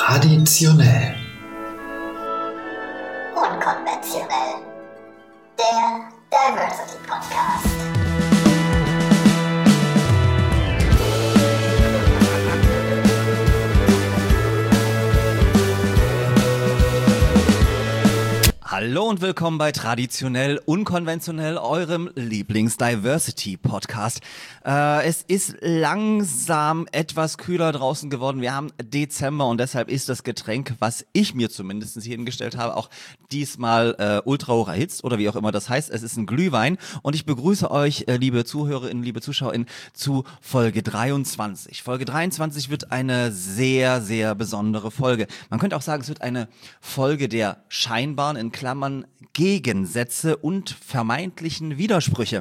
Traditionell. Unkonventionell. Der Diversity Podcast. Hallo und willkommen bei Traditionell Unkonventionell, eurem Lieblings-Diversity-Podcast. Es ist langsam etwas kühler draußen geworden. Wir haben Dezember und deshalb ist das Getränk, was ich mir zumindest hier hingestellt habe, auch diesmal ultra hoch erhitzt oder wie auch immer das heißt. Es ist ein Glühwein und ich begrüße euch, liebe Zuhörerinnen, liebe ZuschauerInnen, zu Folge 23. Folge 23 wird eine sehr, sehr besondere Folge. Man könnte auch sagen, es wird eine Folge der scheinbaren, in Klammern, Gegensätze und vermeintlichen Widersprüche.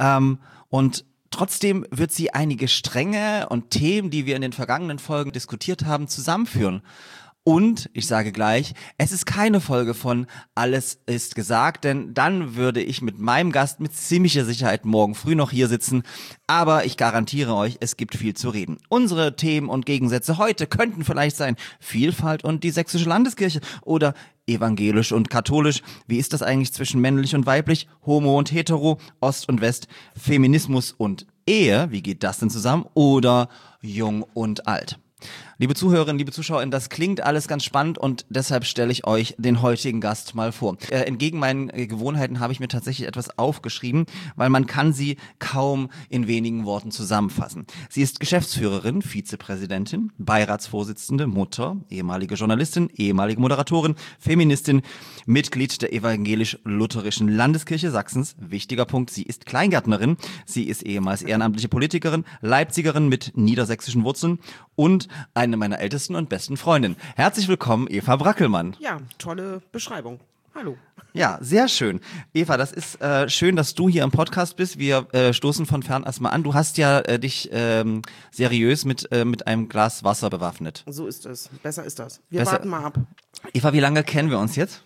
Und trotzdem wird sie einige Stränge und Themen, die wir in den vergangenen Folgen diskutiert haben, zusammenführen. Und, ich sage gleich, es ist keine Folge von Alles ist gesagt, denn dann würde ich mit meinem Gast mit ziemlicher Sicherheit morgen früh noch hier sitzen. Aber ich garantiere euch, es gibt viel zu reden. Unsere Themen und Gegensätze heute könnten vielleicht sein Vielfalt und die sächsische Landeskirche oder evangelisch und katholisch. Wie ist das eigentlich zwischen männlich und weiblich, homo und hetero, Ost und West, Feminismus und Ehe? Wie geht das denn zusammen? Oder jung und alt? Liebe Zuhörerinnen, liebe ZuschauerInnen, das klingt alles ganz spannend und deshalb stelle ich euch den heutigen Gast mal vor. Entgegen meinen Gewohnheiten habe ich mir tatsächlich etwas aufgeschrieben, weil man kann sie kaum in wenigen Worten zusammenfassen. Sie ist Geschäftsführerin, Vizepräsidentin, Beiratsvorsitzende, Mutter, ehemalige Journalistin, ehemalige Moderatorin, Feministin, Mitglied der evangelisch-lutherischen Landeskirche Sachsens. Wichtiger Punkt, sie ist Kleingärtnerin, sie ist ehemals ehrenamtliche Politikerin, Leipzigerin mit niedersächsischen Wurzeln und eine meiner ältesten und besten Freundinnen. Herzlich willkommen, Eva Brackelmann. Ja, tolle Beschreibung. Hallo. Ja, sehr schön. Eva, das ist schön, dass du hier im Podcast bist. Wir stoßen von fern erstmal an. Du hast ja dich seriös mit einem Glas Wasser bewaffnet. So ist es. Besser ist das. Wir warten mal ab. Eva, wie lange kennen wir uns jetzt?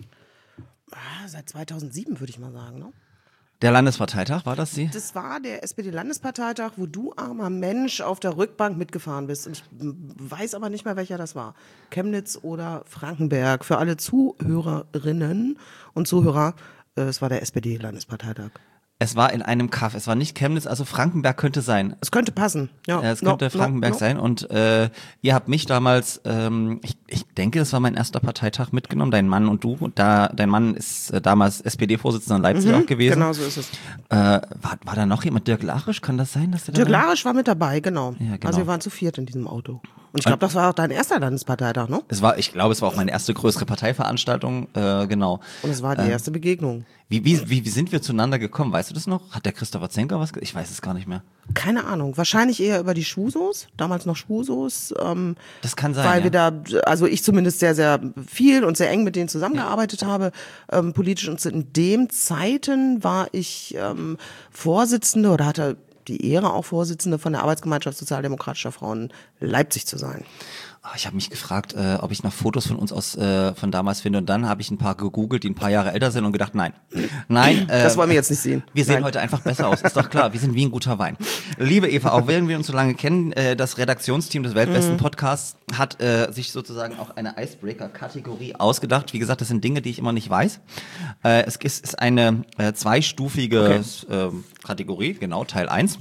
Seit 2007 würde ich mal sagen, ne? Der Landesparteitag, war das sie? Das war der SPD-Landesparteitag, wo du, armer Mensch, auf der Rückbank mitgefahren bist. Und ich weiß aber nicht mehr, welcher das war. Chemnitz oder Frankenberg. Für alle Zuhörerinnen und Zuhörer, es war der SPD-Landesparteitag. Es war in einem Kaff, es war nicht Chemnitz, also Frankenberg könnte sein. Es könnte passen, ja. Es könnte Frankenberg sein und ihr habt mich damals, ich denke, das war mein erster Parteitag mitgenommen, dein Mann und du. Dein Mann ist damals SPD-Vorsitzender in Leipzig auch gewesen. Genau, so ist es. War da noch jemand? Dirk Larisch, kann das sein? Dass der Dirk Larisch war mit dabei, genau. Ja, genau. Also wir waren zu viert in diesem Auto. Und ich glaube, das war auch dein erster Landesparteitag, ne? Ich glaube, es war auch meine erste größere Parteiveranstaltung, genau. Und es war die erste Begegnung. Wie sind wir zueinander gekommen? Weißt du das noch? Hat der Christopher Zenker was gesagt? Ich weiß es gar nicht mehr. Keine Ahnung. Wahrscheinlich eher über die Schwusos. Damals noch Schwusos. Das kann sein, weil ja. wir da, also ich zumindest sehr, sehr viel und sehr eng mit denen zusammengearbeitet habe, politisch. Und in den Zeiten war ich Vorsitzende oder hatte die Ehre, auch Vorsitzende von der Arbeitsgemeinschaft sozialdemokratischer Frauen Leipzig zu sein. Ich habe mich gefragt, ob ich noch Fotos von uns von damals finde und dann habe ich ein paar gegoogelt, die ein paar Jahre älter sind und gedacht, nein, das wollen wir jetzt nicht sehen. Wir sehen Nein. heute einfach besser aus, ist doch klar, wir sind wie ein guter Wein. Liebe Eva, auch wenn wir uns so lange kennen, das Redaktionsteam des Weltbesten Podcasts hat sich sozusagen auch eine Icebreaker-Kategorie ausgedacht. Wie gesagt, das sind Dinge, die ich immer nicht weiß. Es ist eine zweistufige Kategorie, genau, Teil 1.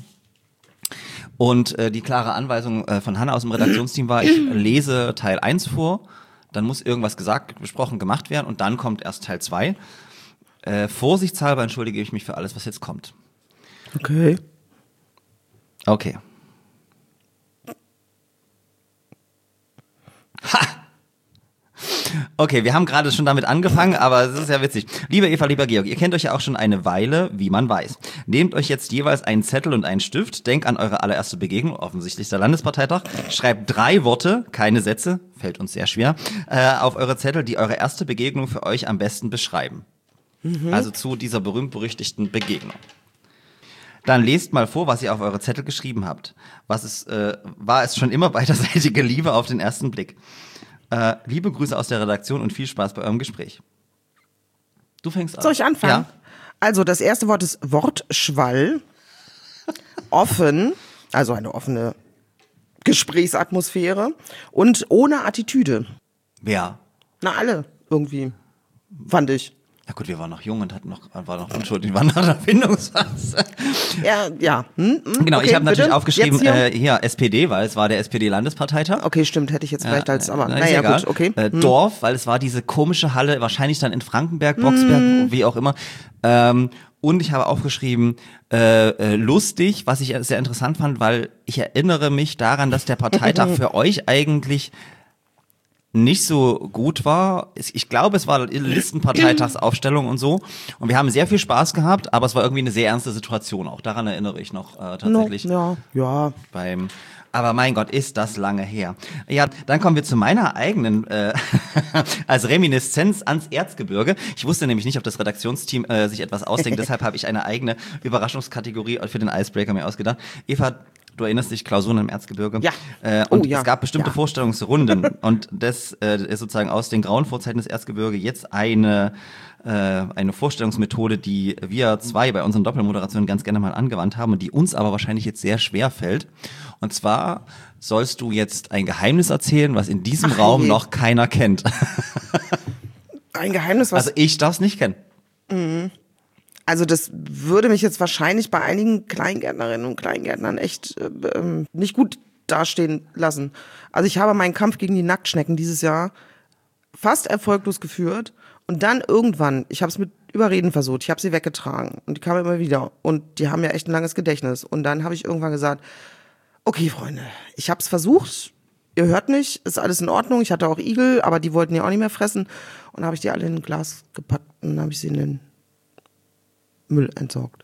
Und die klare Anweisung von Hanna aus dem Redaktionsteam war, ich lese Teil 1 vor, dann muss irgendwas gesagt, besprochen, gemacht werden und dann kommt erst Teil 2. Vorsichtshalber entschuldige ich mich für alles, was jetzt kommt. Okay. Okay. Ha! Okay, wir haben gerade schon damit angefangen, aber es ist ja witzig. Liebe Eva, lieber Georg, ihr kennt euch ja auch schon eine Weile, wie man weiß. Nehmt euch jetzt jeweils einen Zettel und einen Stift, denkt an eure allererste Begegnung, offensichtlich der Landesparteitag, schreibt 3 Worte, keine Sätze, fällt uns sehr schwer, auf eure Zettel, die eure erste Begegnung für euch am besten beschreiben. Also zu dieser berühmt-berüchtigten Begegnung. Dann lest mal vor, was ihr auf eure Zettel geschrieben habt. War es schon immer beiderseitige Liebe auf den ersten Blick? Liebe Grüße aus der Redaktion und viel Spaß bei eurem Gespräch. Du fängst an. Soll ich anfangen? Ja. Also das erste Wort ist Wortschwall. Offen, also eine offene Gesprächsatmosphäre und ohne Attitüde. Wer? Na, alle irgendwie, fand ich. Ja gut, wir waren noch jung und waren noch unschuldig, waren noch in der Findungsphase. Ja. Genau, Okay, ich habe natürlich bitte? aufgeschrieben, Jetzt hier SPD, weil es war der SPD-Landesparteitag. Okay, stimmt, hätte ich jetzt vielleicht aber Ist naja, egal. gut, okay. Dorf, weil es war diese komische Halle, wahrscheinlich dann in Frankenberg, Boxberg, wie auch immer. Und ich habe aufgeschrieben, lustig, was ich sehr interessant fand, weil ich erinnere mich daran, dass der Parteitag für euch eigentlich nicht so gut war. Ich glaube, es war Listenparteitagsaufstellung und so. Und wir haben sehr viel Spaß gehabt, aber es war irgendwie eine sehr ernste Situation. Auch daran erinnere ich noch tatsächlich. Ja. Aber mein Gott, ist das lange her. Ja, dann kommen wir zu meiner eigenen, als Reminiszenz ans Erzgebirge. Ich wusste nämlich nicht, ob das Redaktionsteam sich etwas ausdenkt, deshalb habe ich eine eigene Überraschungskategorie für den Icebreaker mir ausgedacht. Eva, du erinnerst dich, Klausuren im Erzgebirge? Ja. Es gab bestimmte Vorstellungsrunden und das ist sozusagen aus den grauen Vorzeiten des Erzgebirge jetzt eine Vorstellungsmethode, die wir zwei bei unseren Doppelmoderationen ganz gerne mal angewandt haben und die uns aber wahrscheinlich jetzt sehr schwer fällt. Und zwar sollst du jetzt ein Geheimnis erzählen, was in diesem Raum noch keiner kennt. Ein Geheimnis, was... Also ich darf es nicht kennen. Also das würde mich jetzt wahrscheinlich bei einigen Kleingärtnerinnen und Kleingärtnern echt nicht gut dastehen lassen. Also ich habe meinen Kampf gegen die Nacktschnecken dieses Jahr fast erfolglos geführt und dann irgendwann, ich habe es mit Überreden versucht, ich habe sie weggetragen und die kamen immer wieder und die haben ja echt ein langes Gedächtnis und dann habe ich irgendwann gesagt, okay Freunde, ich habe es versucht, ihr hört nicht, ist alles in Ordnung, ich hatte auch Igel, aber die wollten ja auch nicht mehr fressen und dann habe ich die alle in ein Glas gepackt und dann habe ich sie in den Müll entsorgt.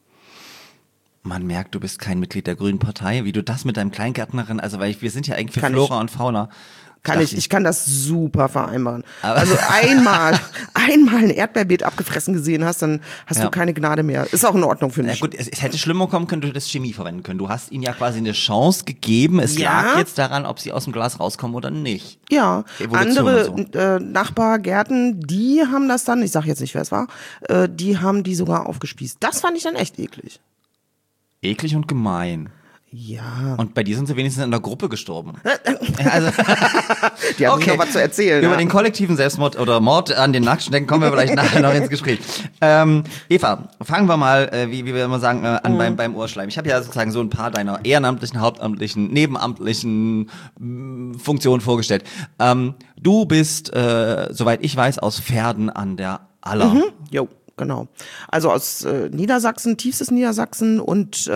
Man merkt, du bist kein Mitglied der Grünen Partei, wie du das mit deinem Kleingärtnerin, also weil wir sind ja eigentlich für Flora und Fauna. Ich kann das super vereinbaren. Also einmal ein Erdbeerbeet abgefressen gesehen hast, dann hast du keine Gnade mehr. Ist auch in Ordnung, finde ich. Ja gut, es hätte schlimmer kommen können, du hättest Chemie verwenden können. Du hast ihnen ja quasi eine Chance gegeben. Es lag jetzt daran, ob sie aus dem Glas rauskommen oder nicht. Ja, Evolution andere Nachbargärten, die haben das dann, ich sag jetzt nicht, wer es war, die haben die sogar aufgespießt. Das fand ich dann echt eklig. Eklig und gemein. Ja. Und bei dir sind sie wenigstens in der Gruppe gestorben. Also, die haben noch was zu erzählen. Über den kollektiven Selbstmord oder Mord an den Nacktschnecken kommen wir vielleicht nachher noch ins Gespräch. Eva, fangen wir mal, wie wir immer sagen, an beim Ohrschleim. Ich habe ja sozusagen so ein paar deiner ehrenamtlichen, hauptamtlichen, nebenamtlichen Funktionen vorgestellt. Du bist, soweit ich weiß, aus Verden an der Aller. Jo. Genau. Also aus Niedersachsen, tiefstes Niedersachsen und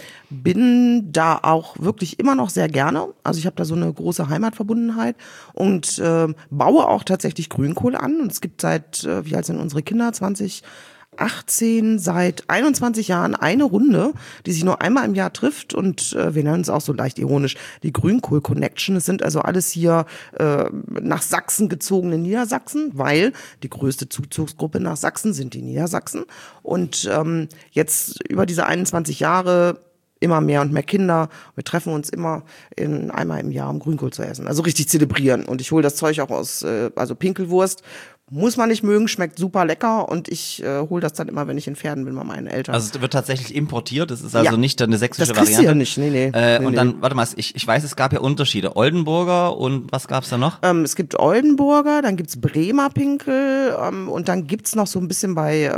bin da auch wirklich immer noch sehr gerne. Also ich habe da so eine große Heimatverbundenheit und baue auch tatsächlich Grünkohl an. Und es gibt seit, wie alt sind unsere Kinder, 2018, seit 21 Jahren eine Runde, die sich nur einmal im Jahr trifft und wir nennen es auch so leicht ironisch die Grünkohl Connection. Es sind also alles hier nach Sachsen gezogene Niedersachsen, weil die größte Zuzugsgruppe nach Sachsen sind die Niedersachsen und jetzt über diese 21 Jahre immer mehr und mehr Kinder. Wir treffen uns immer einmal im Jahr, um Grünkohl zu essen. Also richtig zelebrieren. Und ich hole das Zeug auch aus, also Pinkelwurst. Muss man nicht mögen, schmeckt super lecker und ich hole das dann immer, wenn ich in Pferden bin, bei meinen Eltern. Also es wird tatsächlich importiert, das ist also nicht eine sächsische das Variante. Ja nicht, nee. Und dann, warte mal, ich weiß, es gab ja Unterschiede. Oldenburger und was gab's da noch? Es gibt Oldenburger, dann gibt's Bremer Pinkel und dann gibt's noch so ein bisschen bei,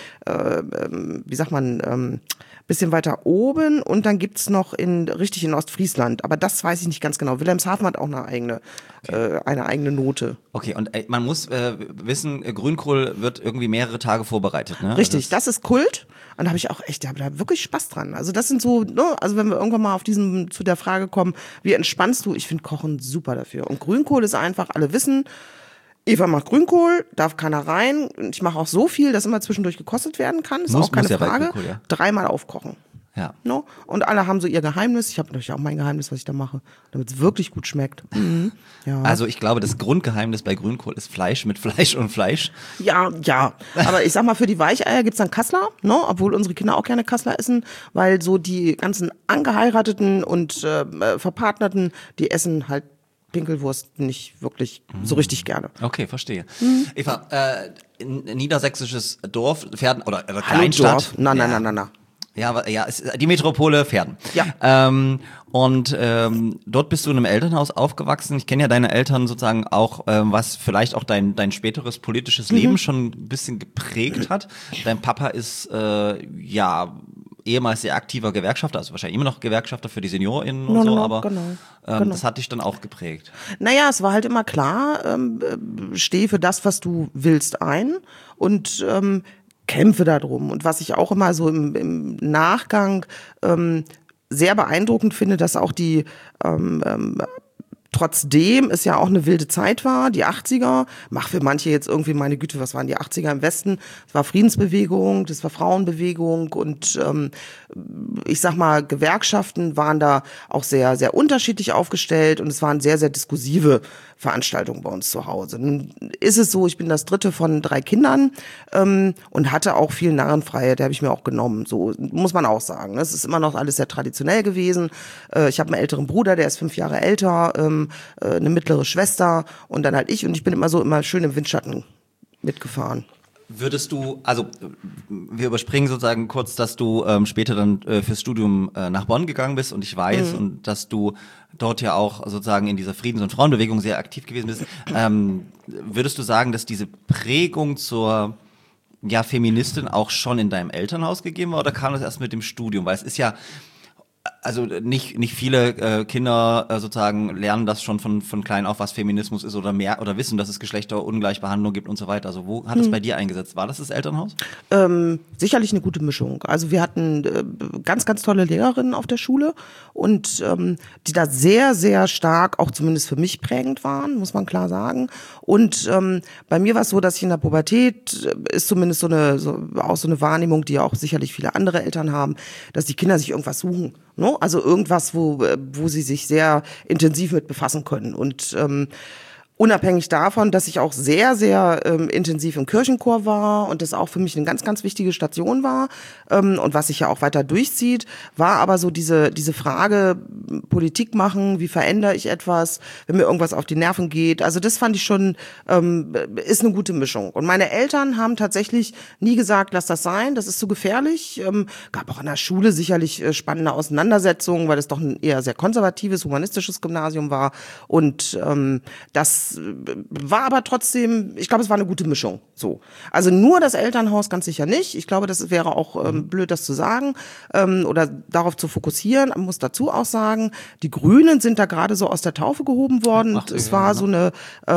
wie sagt man, bisschen weiter oben und dann gibt's noch richtig in Ostfriesland, aber das weiß ich nicht ganz genau. Wilhelmshaven hat auch eine eigene Note. Okay, und man muss wissen, Grünkohl wird irgendwie mehrere Tage vorbereitet, ne? Richtig, das ist Kult. Und da habe ich auch echt, da wirklich Spaß dran. Also das sind so, ne, also wenn wir irgendwann mal zu der Frage kommen, wie entspannst du? Ich finde Kochen super dafür. Und Grünkohl ist einfach, alle wissen, Eva macht Grünkohl, darf keiner rein. Ich mache auch so viel, dass immer zwischendurch gekostet werden kann. Ist auch keine Frage. Grünkohl, ja. 3-mal aufkochen. Ja. No? Und alle haben so ihr Geheimnis. Ich habe natürlich auch mein Geheimnis, was ich da mache, damit es wirklich gut schmeckt. Ja. Also ich glaube, das Grundgeheimnis bei Grünkohl ist Fleisch mit Fleisch und Fleisch. Ja. Aber ich sag mal, für die Weicheier gibt's dann Kassler, ne? Obwohl unsere Kinder auch gerne Kassler essen, weil so die ganzen Angeheirateten und Verpartnerten, die essen halt Pinkelwurst nicht wirklich so richtig gerne. Okay, verstehe. Eva, niedersächsisches Dorf, Pferden oder Kleinstadt. Na. Ja, ist die Metropole Pferden. Ja. Und dort bist du in einem Elternhaus aufgewachsen. Ich kenne ja deine Eltern sozusagen auch, was vielleicht auch dein späteres politisches Leben schon ein bisschen geprägt hat. Dein Papa ist ja ehemals sehr aktiver Gewerkschafter, also wahrscheinlich immer noch Gewerkschafter für die SeniorInnen und so, aber genau. Das hat dich dann auch geprägt. Naja, es war halt immer klar, steh für das, was du willst, ein und kämpfe darum. Und was ich auch immer so im Nachgang sehr beeindruckend finde, dass auch die trotzdem es ja auch eine wilde Zeit war, die 80er, mach für manche jetzt irgendwie, meine Güte, was waren die 80er im Westen? Es war Friedensbewegung, das war Frauenbewegung und ich sag mal, Gewerkschaften waren da auch sehr, sehr unterschiedlich aufgestellt und es waren sehr, sehr diskursive Veranstaltungen bei uns zu Hause. Nun ist es so, ich bin das dritte von 3 Kindern und hatte auch viel Narrenfreiheit, die habe ich mir auch genommen, so muss man auch sagen. Es ist immer noch alles sehr traditionell gewesen. Ich habe einen älteren Bruder, der ist 5 Jahre älter, eine mittlere Schwester und dann halt ich und ich bin immer schön im Windschatten mitgefahren. Würdest du, also wir überspringen sozusagen kurz, dass du später dann fürs Studium nach Bonn gegangen bist und ich weiß und dass du dort ja auch sozusagen in dieser Friedens- und Frauenbewegung sehr aktiv gewesen bist. Würdest du sagen, dass diese Prägung zur Feministin auch schon in deinem Elternhaus gegeben war oder kam das erst mit dem Studium? Weil es ist ja also nicht viele Kinder sozusagen lernen das schon von klein auf, was Feminismus ist oder mehr oder wissen, dass es Geschlechterungleichbehandlung gibt und so weiter. Also wo hat es bei dir eingesetzt? War das Elternhaus? Sicherlich eine gute Mischung. Also wir hatten ganz, ganz tolle Lehrerinnen auf der Schule und die da sehr, sehr stark, auch zumindest für mich prägend waren, muss man klar sagen. Und bei mir war es so, dass ich in der Pubertät ist zumindest auch so eine Wahrnehmung, die auch sicherlich viele andere Eltern haben, dass die Kinder sich irgendwas suchen. No? Also irgendwas, wo sie sich sehr intensiv mit befassen können. Und unabhängig davon, dass ich auch sehr, sehr intensiv im Kirchenchor war und das auch für mich eine ganz, ganz wichtige Station war und was sich ja auch weiter durchzieht, war aber so diese Frage, Politik machen, wie verändere ich etwas, wenn mir irgendwas auf die Nerven geht. Also das fand ich schon, ist eine gute Mischung. Und meine Eltern haben tatsächlich nie gesagt, lass das sein, das ist zu gefährlich. Gab auch an der Schule sicherlich spannende Auseinandersetzungen, weil es doch ein eher sehr konservatives, humanistisches Gymnasium war. Und das war aber trotzdem, ich glaube, es war eine gute Mischung. So. Also nur das Elternhaus ganz sicher nicht. Ich glaube, das wäre auch blöd, das zu sagen oder darauf zu fokussieren. Man muss dazu auch sagen, die Grünen sind da gerade so aus der Taufe gehoben worden. Es war so eine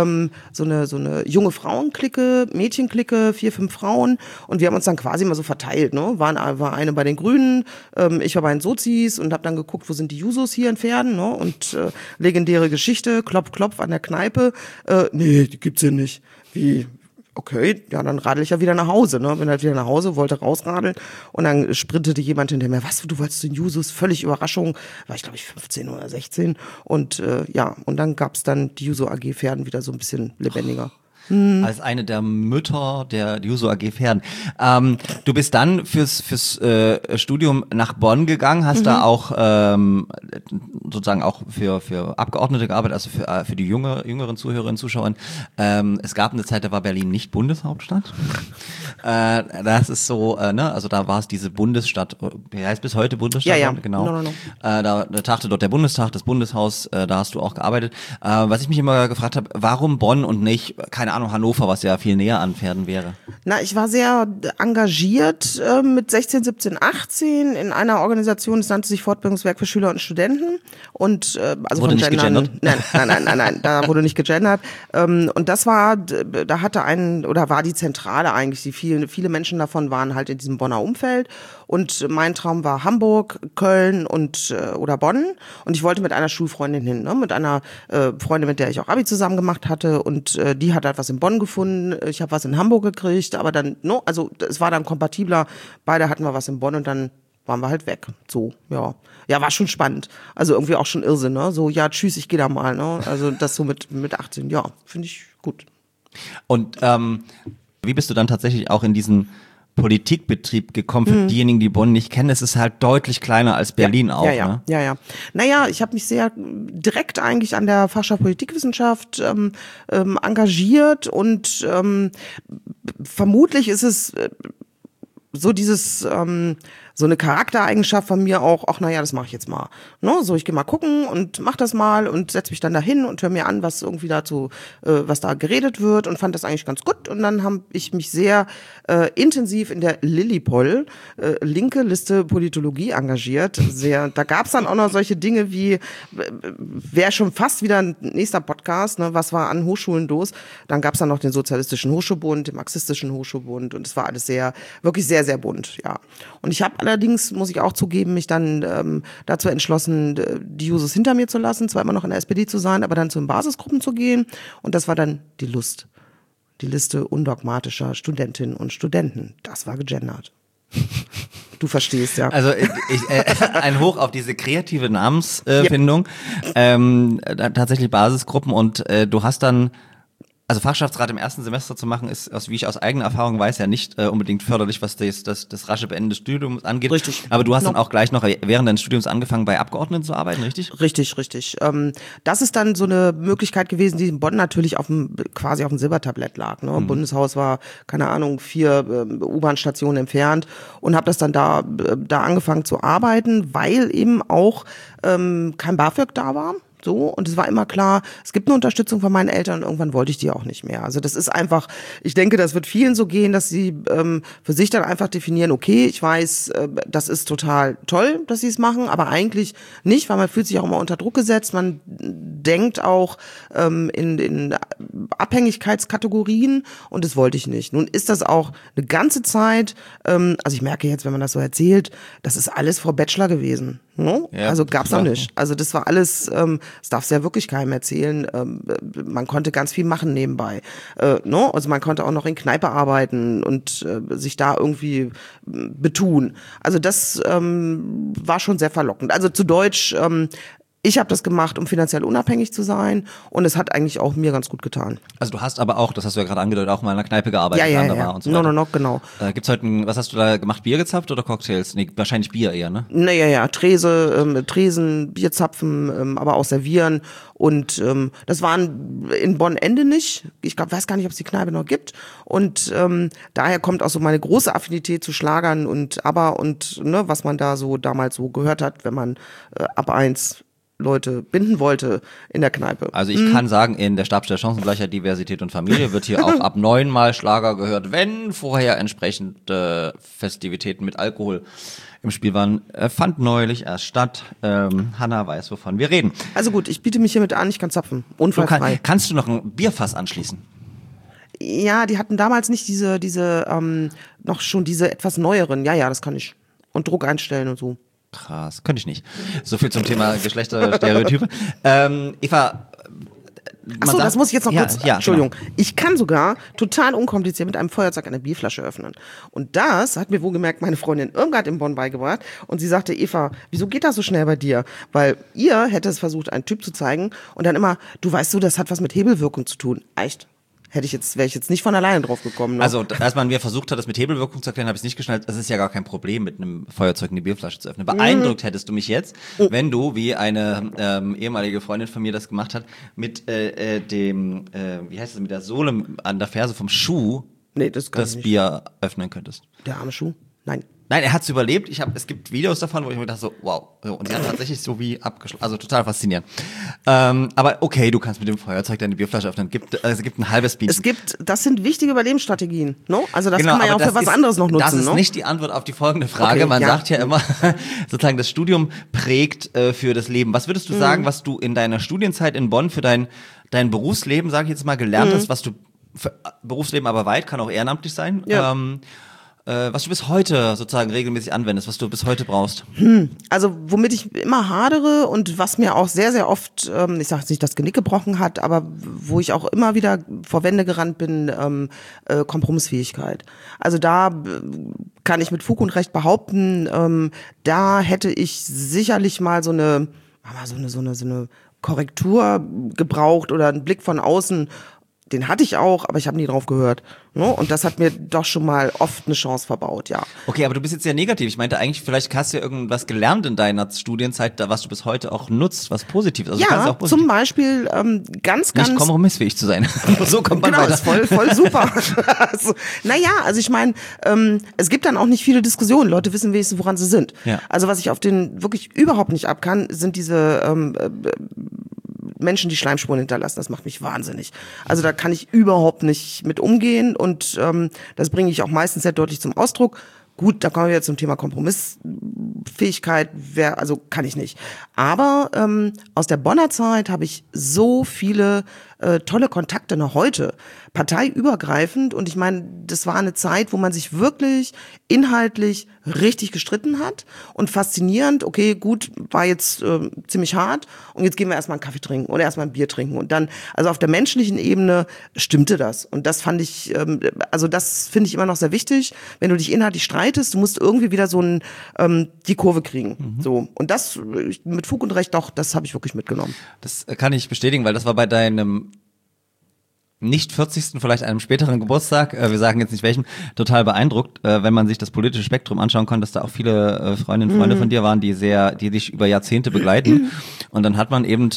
junge Frauenklicke, Mädchenklicke, 4, 5 Frauen und wir haben uns dann quasi mal so verteilt. Ne? War eine bei den Grünen, ich war bei den Sozis und habe dann geguckt, wo sind die Jusos hier in Pferden, ne? Und legendäre Geschichte, Klopf, Klopf an der Kneipe. Nee, die gibt's hier nicht. Wie? Okay, ja, dann radel ich ja wieder nach Hause, ne? Bin halt wieder nach Hause, wollte rausradeln und dann sprintete jemand hinter mir, was, du wolltest den Jusos? Völlig Überraschung, war ich glaube ich 15 oder 16 und und dann gab's dann die Juso AG Pferden wieder so ein bisschen lebendiger. Als eine der Mütter der Juso AG Pferden. Du bist dann fürs Studium nach Bonn gegangen, hast da auch sozusagen auch für Abgeordnete gearbeitet, also für die jüngeren Zuhörerinnen, Zuschauer. Es gab eine Zeit, da war Berlin nicht Bundeshauptstadt. Das ist so, ne, also da war es diese Bundesstadt, wie heißt bis heute Bundesstadt? Ja. Genau. No. Da tagte dort der Bundestag, das Bundeshaus, da hast du auch gearbeitet. Was ich mich immer gefragt habe, warum Bonn und nicht, keine Ahnung, Hannover, was ja viel näher an Pferden wäre? Na, ich war sehr engagiert mit 16, 17, 18 in einer Organisation, das nannte sich Fortbildungswerk für Schüler und Studenten. Und also wurde nicht gegendert? Nein, da wurde nicht gegendert. Und das war, da war die Zentrale eigentlich, viele Menschen davon waren halt in diesem Bonner Umfeld. Und mein Traum war Hamburg, Köln oder Bonn. Und ich wollte mit einer Schulfreundin hin, ne? Mit einer Freundin, mit der ich auch Abi zusammen gemacht hatte. Und die hat halt was in Bonn gefunden. Ich habe was in Hamburg gekriegt. Aber dann, no, also es war dann kompatibler. Beide hatten wir was in Bonn und dann waren wir halt weg. So, ja. Ja, war schon spannend. Also irgendwie auch schon Irrsinn, ne? So, ja, tschüss, ich gehe da mal, ne? Also das so mit 18, ja, finde ich gut. Und wie bist du dann tatsächlich auch in diesen Politikbetrieb gekommen? Für diejenigen, die Bonn nicht kennen, es ist halt deutlich kleiner als Berlin auch. Ne? Ja. Naja, ich habe mich sehr direkt eigentlich an der Fachschaft Politikwissenschaft engagiert und vermutlich ist es so dieses so eine Charaktereigenschaft von mir auch, ach naja, das mache ich jetzt mal. Ne? So, ich gehe mal gucken und mach das mal und setz mich dann dahin und höre mir an, was irgendwie dazu, was da geredet wird und fand das eigentlich ganz gut. Und dann habe ich mich sehr intensiv in der Lilipol, linke Liste Politologie engagiert. Da gab's dann auch noch solche Dinge wie, wäre schon fast wieder ein nächster Podcast, ne? Was war an Hochschulen los? Dann gab's dann noch den Sozialistischen Hochschulbund, den Marxistischen Hochschulbund und es war alles wirklich sehr, sehr bunt, ja. Und ich habe allerdings, muss ich auch zugeben, mich dann dazu entschlossen, die Jusos hinter mir zu lassen, zwar immer noch in der SPD zu sein, aber dann zu den Basisgruppen zu gehen und das war dann die Lust. Die Liste undogmatischer Studentinnen und Studenten. Das war gegendert. Du verstehst, ja. Also ein Hoch auf diese kreative Namensfindung. Tatsächlich Basisgruppen und du hast dann, also Fachschaftsrat im ersten Semester zu machen, ist, wie ich aus eigener Erfahrung weiß, ja nicht unbedingt förderlich, was das rasche Beenden des Studiums angeht. Richtig. Aber du hast dann auch gleich noch während deines Studiums angefangen, bei Abgeordneten zu arbeiten, richtig? Richtig. Das ist dann so eine Möglichkeit gewesen, die in Bonn natürlich quasi auf dem Silbertablett lag. Ne? Bundeshaus war, keine Ahnung, 4 U-Bahn-Stationen entfernt und habe das dann da angefangen zu arbeiten, weil eben auch kein BAföG da war. So, und es war immer klar, es gibt eine Unterstützung von meinen Eltern und irgendwann wollte ich die auch nicht mehr. Also das ist einfach, ich denke, das wird vielen so gehen, dass sie für sich dann einfach definieren, okay, ich weiß, das ist total toll, dass sie es machen, aber eigentlich nicht, weil man fühlt sich auch immer unter Druck gesetzt, man denkt auch in Abhängigkeitskategorien und das wollte ich nicht. Nun ist das auch eine ganze Zeit, also ich merke jetzt, wenn man das so erzählt, das ist alles vor Bachelor gewesen. No? Ja, also gab's noch nicht. Also das war alles, das darfst du ja wirklich keinem erzählen. Man konnte ganz viel machen nebenbei. No? Also man konnte auch noch in Kneipe arbeiten und sich da irgendwie betun. Also das war schon sehr verlockend. Also zu Deutsch, ich habe das gemacht, um finanziell unabhängig zu sein und es hat eigentlich auch mir ganz gut getan. Also du hast aber auch, das hast du ja gerade angedeutet, auch mal in einer Kneipe gearbeitet. Ja. Und so weiter. No, genau. Gibt's heute was hast du da gemacht? Bier gezapft oder Cocktails? Nee, wahrscheinlich Bier eher, ne? Naja, Tresen, Bierzapfen, aber auch servieren und das waren in Bonn-Ende nicht. Ich weiß gar nicht, ob es die Kneipe noch gibt und daher kommt auch so meine große Affinität zu Schlagern und ABBA und ne, was man da so damals so gehört hat, wenn man ab 1 Leute binden wollte in der Kneipe. Also ich kann sagen, in der Stabsstelle Chancengleichheit, Diversität und Familie wird hier auch ab 9 Mal Schlager gehört, wenn vorher entsprechende Festivitäten mit Alkohol im Spiel waren. Fand neulich erst statt. Hanna weiß, wovon wir reden. Also gut, ich biete mich hiermit an, ich kann zapfen. Unfallfrei. Kannst du noch ein Bierfass anschließen? Ja, die hatten damals nicht noch schon diese etwas neueren. Ja, das kann ich. Und Druck einstellen und so. Krass, könnte ich nicht. So viel zum Thema Geschlechterstereotype. Eva, Achso, das muss ich jetzt noch kurz. Ja, Entschuldigung. Genau. Ich kann sogar total unkompliziert mit einem Feuerzeug eine Bierflasche öffnen. Und das hat mir wohlgemerkt meine Freundin Irmgard in Bonn beigebracht. Und sie sagte, Eva, wieso geht das so schnell bei dir? Weil ihr hätte es versucht, einen Typ zu zeigen und dann immer, du weißt so, das hat was mit Hebelwirkung zu tun. Echt? Wäre ich jetzt nicht von alleine drauf gekommen. Ne? Also, als man mir versucht hat, das mit Hebelwirkung zu erklären, habe ich es nicht geschnallt. Es ist ja gar kein Problem, mit einem Feuerzeug eine Bierflasche zu öffnen. Beeindruckt hättest du mich jetzt, wenn du, wie eine ehemalige Freundin von mir das gemacht hat, mit wie heißt es, mit der Sohle an der Ferse vom Schuh das Bier öffnen könntest. Der arme Schuh? Nein. Nein, er hat's überlebt. Es gibt Videos davon, wo ich mir dachte so, wow. Und sie hat tatsächlich so wie abgeschlossen. Also total faszinierend. Aber okay, du kannst mit dem Feuerzeug deine Bierflasche öffnen. Es gibt ein halbes Bier. Das sind wichtige Überlebensstrategien, no? Also das genau, kann man ja auch für was anderes noch nutzen, Das ist no? nicht die Antwort auf die folgende Frage. Okay, man sagt ja immer, sozusagen das Studium prägt für das Leben. Was würdest du sagen, was du in deiner Studienzeit in Bonn für dein Berufsleben, sage ich jetzt mal, gelernt hast, was du für Berufsleben aber weit, kann auch ehrenamtlich sein, was du bis heute sozusagen regelmäßig anwendest, was du bis heute brauchst? Also womit ich immer hadere und was mir auch sehr, sehr oft, ich sage jetzt nicht das Genick gebrochen hat, aber wo ich auch immer wieder vor Wände gerannt bin, Kompromissfähigkeit. Also da kann ich mit Fug und Recht behaupten, da hätte ich sicherlich mal so eine Korrektur gebraucht oder einen Blick von außen, Den hatte ich auch, aber ich habe nie drauf gehört. Ne? Und das hat mir doch schon mal oft eine Chance verbaut, ja. Okay, aber du bist jetzt sehr negativ. Ich meinte eigentlich, vielleicht hast du ja irgendwas gelernt in deiner Studienzeit, was du bis heute auch nutzt, was Positives. Also du kannst Ja, auch positiv zum Beispiel ganz nicht kompromissfähig zu sein. So kommt man genau, weiter. ist voll super. Also, also ich meine, es gibt dann auch nicht viele Diskussionen. Leute wissen wenigstens, woran sie sind. Ja. Also was ich auf den wirklich überhaupt nicht ab kann, sind diese Menschen, die Schleimspuren hinterlassen. Das macht mich wahnsinnig. Also da kann ich überhaupt nicht mit umgehen und das bringe ich auch meistens sehr deutlich zum Ausdruck. Gut, da kommen wir jetzt zum Thema Kompromissfähigkeit, also kann ich nicht. Aber aus der Bonner Zeit habe ich so viele tolle Kontakte noch heute, parteiübergreifend. Und ich meine, das war eine Zeit, wo man sich wirklich inhaltlich richtig gestritten hat. Und faszinierend, okay, gut, war jetzt ziemlich hart. Und jetzt gehen wir erstmal einen Kaffee trinken oder erstmal ein Bier trinken. Und dann, also auf der menschlichen Ebene stimmte das. Und das fand ich, also das finde ich immer noch sehr wichtig. Wenn du dich inhaltlich streitest, du musst irgendwie wieder so die Kurve kriegen. So. Und das mit Fug und Recht, doch, das habe ich wirklich mitgenommen. Das kann ich bestätigen, weil das war bei deinem nicht 40., vielleicht einem späteren Geburtstag, wir sagen jetzt nicht welchen, total beeindruckt, wenn man sich das politische Spektrum anschauen kann, dass da auch viele Freundinnen und Freunde von dir waren, die dich über Jahrzehnte begleiten. Und dann hat man eben,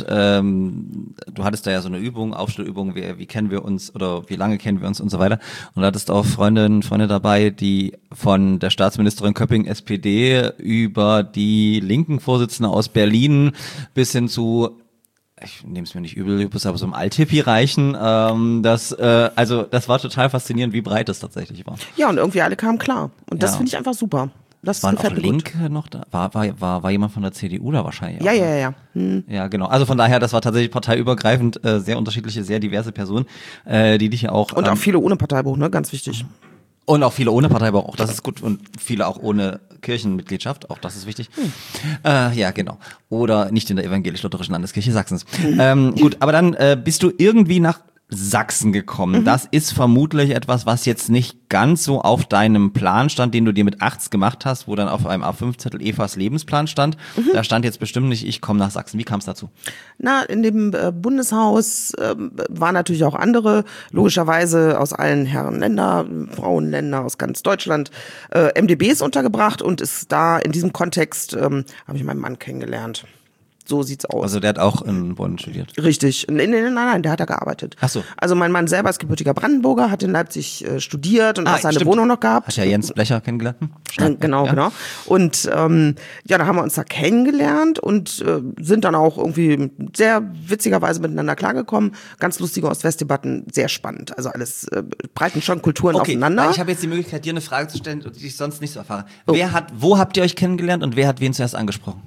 du hattest da ja so eine Übung, Aufstellübung, wie kennen wir uns oder wie lange kennen wir uns und so weiter. Und da hattest auch Freundinnen und Freunde dabei, die von der Staatsministerin Köpping SPD über die linken Vorsitzende aus Berlin bis hin zu, ich nehme es mir nicht übel, aber so im Alt-Hippie reichen, das war total faszinierend, wie breit das tatsächlich war. Ja, und irgendwie alle kamen klar. Und das Ja. finde ich einfach super. Das Waren auch gefällt mir gut. Linke noch da? War jemand von der CDU da wahrscheinlich? Ja, auch, ja, ne? ja. Ja, genau. Also von daher, das war tatsächlich parteiübergreifend, sehr unterschiedliche, sehr diverse Personen, die dich ja auch... Und auch viele ohne Parteibuch, ne? Ganz wichtig. Und auch viele ohne Parteibuch, auch das ist gut. Und viele auch ohne Kirchenmitgliedschaft, auch das ist wichtig. Ja, genau. Oder nicht in der evangelisch-lutherischen Landeskirche Sachsens. Gut, aber dann bist du irgendwie nach Sachsen gekommen. Das ist vermutlich etwas, was jetzt nicht ganz so auf deinem Plan stand, den du dir mit 18 gemacht hast, wo dann auf einem A5-Zettel Evas Lebensplan stand. Da stand jetzt bestimmt nicht, ich komme nach Sachsen. Wie kam es dazu? Na, in dem Bundeshaus waren natürlich auch andere, logischerweise aus allen Herrenländer, Frauenländer, aus ganz Deutschland, MdBs untergebracht und ist da in diesem Kontext, habe ich meinen Mann kennengelernt. So sieht's aus. Also der hat auch in Bonn studiert. Richtig. Nein, der hat da gearbeitet. Ach so. Also mein Mann selber ist gebürtiger Brandenburger, hat in Leipzig studiert und auch seine stimmt. Wohnung noch gehabt. Hat ja Jens Blecher kennengelernt. Genau, ja. genau. Und da haben wir uns da kennengelernt und sind dann auch irgendwie sehr witzigerweise miteinander klargekommen. Ganz lustige Ost-West-Debatten, sehr spannend. Also alles breiten schon Kulturen aufeinander. Weil ich habe jetzt die Möglichkeit, dir eine Frage zu stellen, die ich sonst nicht so erfahre. Wo habt ihr euch kennengelernt und wer hat wen zuerst angesprochen?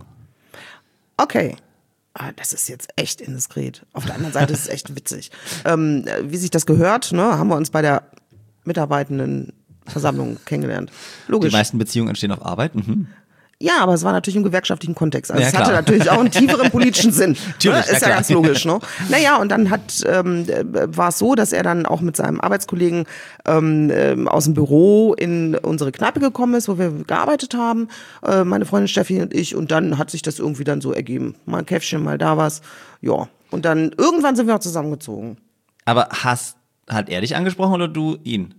Okay. Das ist jetzt echt indiskret. Auf der anderen Seite ist es echt witzig. Wie sich das gehört, ne, haben wir uns bei der mitarbeitenden Versammlung kennengelernt. Logisch. Die meisten Beziehungen entstehen auf Arbeit. Mhm. Ja, aber es war natürlich im gewerkschaftlichen Kontext. Also Ja, es hatte klar. natürlich auch einen tieferen politischen Sinn. Natürlich, Ist ja klar. ganz logisch, ne? Naja, und dann war es so, dass er dann auch mit seinem Arbeitskollegen aus dem Büro in unsere Kneipe gekommen ist, wo wir gearbeitet haben, meine Freundin Steffi und ich. Und dann hat sich das irgendwie dann so ergeben. Mal ein Käffchen, mal da was. Ja. Und dann irgendwann sind wir auch zusammengezogen. Aber hat er dich angesprochen oder du ihn?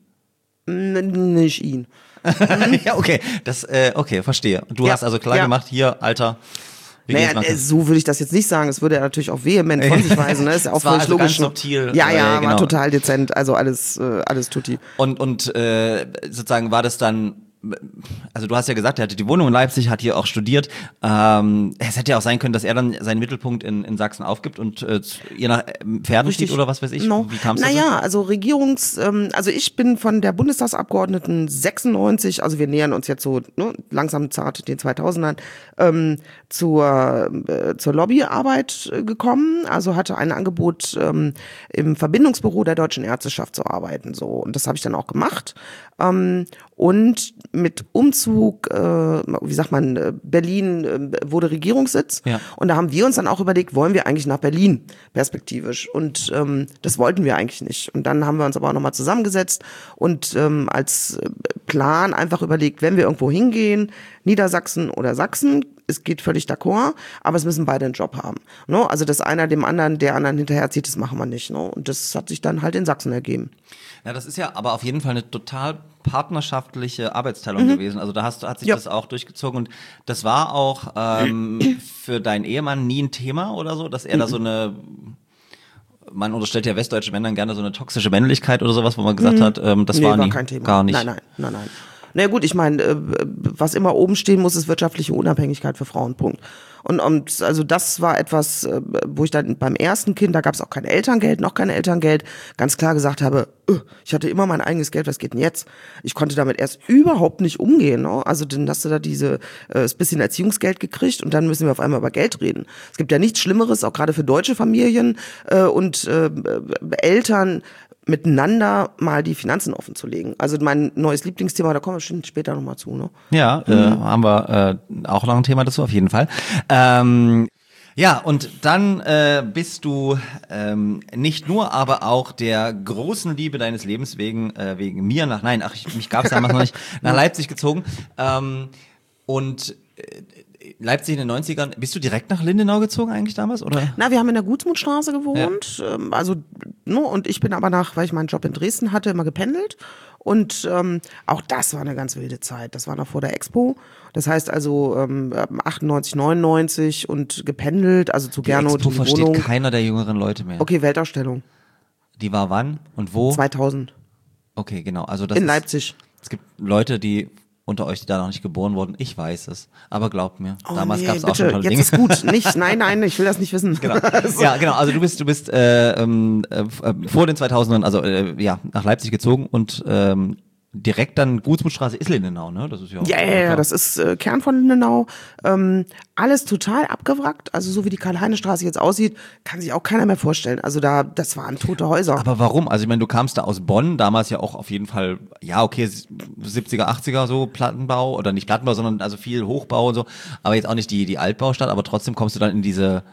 Nicht ihn. Ja, okay. Okay, verstehe. Du Ja, hast also klar ja. gemacht, hier, Alter, wie geht's Naja, weiter? so würde ich das jetzt nicht sagen. Das würde er natürlich auch vehement von sich weisen. Ne? Ist ja auch Es war völlig also logisch. ganz subtil. Ja, Genau. war total dezent. Also alles tutti. Und sozusagen war das dann, also du hast ja gesagt, er hatte die Wohnung in Leipzig, hat hier auch studiert. Es hätte ja auch sein können, dass er dann seinen Mittelpunkt in Sachsen aufgibt und ihr nach Pferden zieht oder was weiß ich. No. Wie kam es dazu? Naja, also also ich bin von der Bundestagsabgeordneten 96, also wir nähern uns jetzt so langsam zart den 2000ern, zur Lobbyarbeit gekommen. Also hatte ein Angebot im Verbindungsbüro der Deutschen Ärzteschaft zu arbeiten. So. Und das habe ich dann auch gemacht. Und mit Umzug, Berlin wurde Regierungssitz. Ja. Und da haben wir uns dann auch überlegt, wollen wir eigentlich nach Berlin perspektivisch? Und das wollten wir eigentlich nicht. Und dann haben wir uns aber auch nochmal zusammengesetzt und als Plan einfach überlegt, wenn wir irgendwo hingehen, Niedersachsen oder Sachsen, es geht völlig d'accord, aber es müssen beide einen Job haben. Ne? Also dass einer dem anderen, der anderen hinterherzieht, das machen wir nicht. Ne? Und das hat sich dann halt in Sachsen ergeben. Ja, das ist ja aber auf jeden Fall eine total partnerschaftliche Arbeitsteilung gewesen. Also da hat sich das auch durchgezogen und das war auch für deinen Ehemann nie ein Thema oder so, dass er da so eine, man unterstellt ja westdeutschen Männern gerne so eine toxische Männlichkeit oder sowas, wo man gesagt hat, das war nie, kein Thema. gar nicht. Nein. Na ja, gut, ich meine, was immer oben stehen muss, ist wirtschaftliche Unabhängigkeit für Frauen, Punkt. Und also das war etwas, wo ich dann beim ersten Kind, da gab es auch kein Elterngeld, noch kein Elterngeld, ganz klar gesagt habe, ich hatte immer mein eigenes Geld, was geht denn jetzt? Ich konnte damit erst überhaupt nicht umgehen. Ne? Also dann hast du da das bisschen Erziehungsgeld gekriegt und dann müssen wir auf einmal über Geld reden. Es gibt ja nichts Schlimmeres, auch gerade für deutsche Familien und Eltern, miteinander mal die Finanzen offen zu legen. Also mein neues Lieblingsthema, da kommen wir später nochmal zu. Ne? Ja, haben wir auch noch ein Thema dazu, auf jeden Fall. Ja, und dann bist du nicht nur, aber auch der großen Liebe deines Lebens wegen mir mich gab es damals noch nicht, nach Leipzig gezogen. Und Leipzig in den 90ern, bist du direkt nach Lindenau gezogen eigentlich damals, oder? Na, wir haben in der Gutsmundstraße gewohnt, und ich bin aber weil ich meinen Job in Dresden hatte, immer gependelt. Und auch das war eine ganz wilde Zeit. Das war noch vor der Expo. Das heißt also 98, 99 und gependelt, also zu Gernot Die Expo in die versteht Wohnung. keiner der jüngeren Leute mehr. Okay, Weltausstellung. Die war wann und wo? 2000. Okay, genau. Also das In ist, Leipzig. Es gibt Leute, die unter euch, die da noch nicht geboren wurden. Ich weiß es. Aber glaubt mir, damals gab es auch schon tolle jetzt Dinge. ist gut. Nicht, nein, ich will das nicht wissen. Genau. Ja, genau. Also du bist vor den 2000ern, nach Leipzig gezogen und direkt dann Gutsmundstraße ist Lindenau, ne? Das ist ja auch Ja, das ist Kern von Lindenau. Alles total abgewrackt. Also so wie die Karl-Heine-Straße jetzt aussieht, kann sich auch keiner mehr vorstellen. Also das waren tote Häuser. Aber warum? Also ich meine, du kamst da aus Bonn, damals ja auch auf jeden Fall, ja okay, 70er, 80er so Plattenbau, oder nicht Plattenbau, sondern also viel Hochbau und so, aber jetzt auch nicht die Altbaustadt, aber trotzdem kommst du dann in diese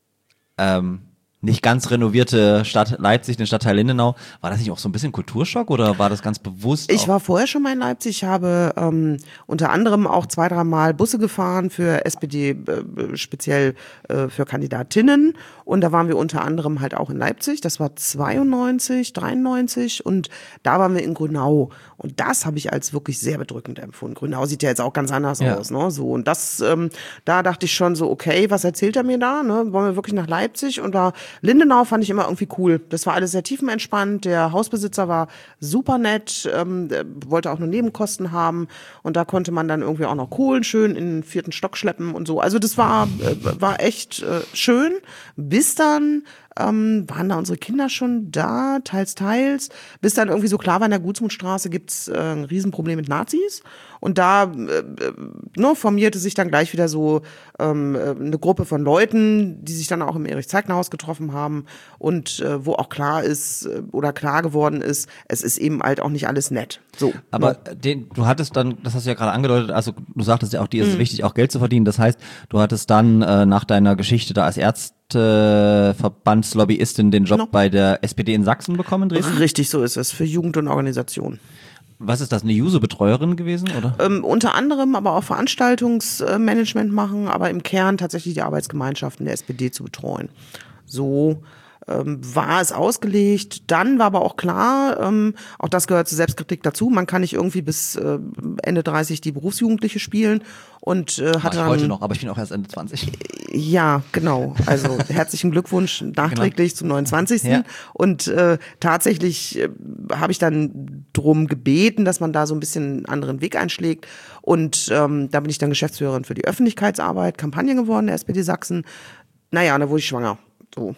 nicht ganz renovierte Stadt Leipzig, den Stadtteil Lindenau. War das nicht auch so ein bisschen Kulturschock oder war das ganz bewusst? Ich war vorher schon mal in Leipzig, habe unter anderem auch 2-3 Mal Busse gefahren für SPD, speziell für Kandidatinnen. Und da waren wir unter anderem halt auch in Leipzig. Das war 92, 93 und da waren wir in Grünau. Und das habe ich als wirklich sehr bedrückend empfunden. Grünau sieht ja jetzt auch ganz anders aus, ne? So, und das, da dachte ich schon so, okay, was erzählt er mir da? Ne? Wollen wir wirklich nach Leipzig? Und da Lindenau fand ich immer irgendwie cool. Das war alles sehr tiefenentspannt. Der Hausbesitzer war super nett, wollte auch nur Nebenkosten haben. Und da konnte man dann irgendwie auch noch Kohlen schön in den 4. Stock schleppen und so. Also das war echt schön. Bis dann waren da unsere Kinder schon da, teils, bis dann irgendwie so klar war, in der Gutsmundstraße gibt's ein Riesenproblem mit Nazis. Und da formierte sich dann gleich wieder so eine Gruppe von Leuten, die sich dann auch im Erich-Zeigner-Haus getroffen haben und wo auch klar geworden ist, es ist eben halt auch nicht alles nett. So. Aber du hattest dann, das hast du ja gerade angedeutet, also du sagtest ja auch, dir ist es wichtig, auch Geld zu verdienen. Das heißt, du hattest dann nach deiner Geschichte da als Ärzteverbandslobbyistin den Job bei der SPD in Sachsen bekommen, Dresden? Richtig, so ist es, für Jugend und Organisation. Was ist das, eine Juso-Betreuerin gewesen, oder? Unter anderem aber auch Veranstaltungsmanagement machen, aber im Kern tatsächlich die Arbeitsgemeinschaften der SPD zu betreuen. So war es ausgelegt. Dann war aber auch klar, auch das gehört zur Selbstkritik dazu, man kann nicht irgendwie bis Ende 30 die Berufsjugendliche spielen und hatte dann heute noch, aber ich bin auch erst Ende 20. Ja, genau. Also herzlichen Glückwunsch nachträglich zum 29. Ja. Und tatsächlich habe ich dann drum gebeten, dass man da so ein bisschen einen anderen Weg einschlägt. Und da bin ich dann Geschäftsführerin für die Öffentlichkeitsarbeit, Kampagne geworden der SPD Sachsen. Naja, da wurde ich schwanger. So.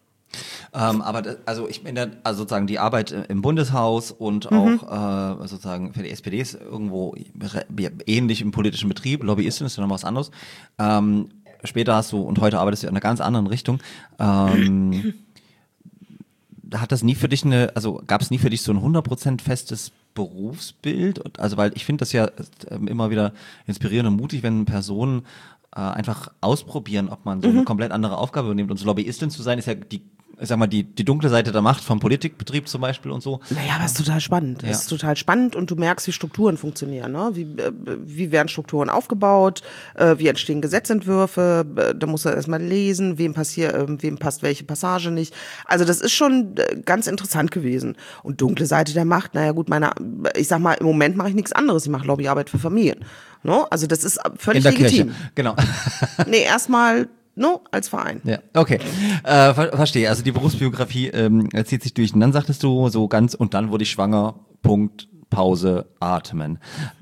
Aber ich meine, also sozusagen die Arbeit im Bundeshaus und auch sozusagen für die SPD ist irgendwo ähnlich im politischen Betrieb. Lobbyistin ist ja noch was anderes. Später hast du und heute arbeitest du in einer ganz anderen Richtung. Hat das nie für dich gab es nie für dich so ein 100% festes Berufsbild? Also weil ich finde das ja immer wieder inspirierend und mutig, wenn Personen einfach ausprobieren, ob man so eine komplett andere Aufgabe übernimmt. Und so Lobbyistin zu sein, ist ja ich sag mal, die dunkle Seite der Macht vom Politikbetrieb zum Beispiel und so. Naja, aber es ist total spannend. Ja. Es ist total spannend und du merkst, wie Strukturen funktionieren. Ne? Wie werden Strukturen aufgebaut? Wie entstehen Gesetzentwürfe? Da musst du erstmal lesen, wem passt welche Passage nicht. Also das ist schon ganz interessant gewesen. Und dunkle Seite der Macht, naja gut, ich sag mal, im Moment mache ich nichts anderes. Ich mache Lobbyarbeit für Familien. No? Also das ist völlig In der legitim. Kirche, genau. Nee, erstmal als Verein. Ja, okay. Verstehe. Also die Berufsbiografie zieht sich durch. Und dann sagtest du so ganz, und dann wurde ich schwanger, Punkt, Pause, atmen.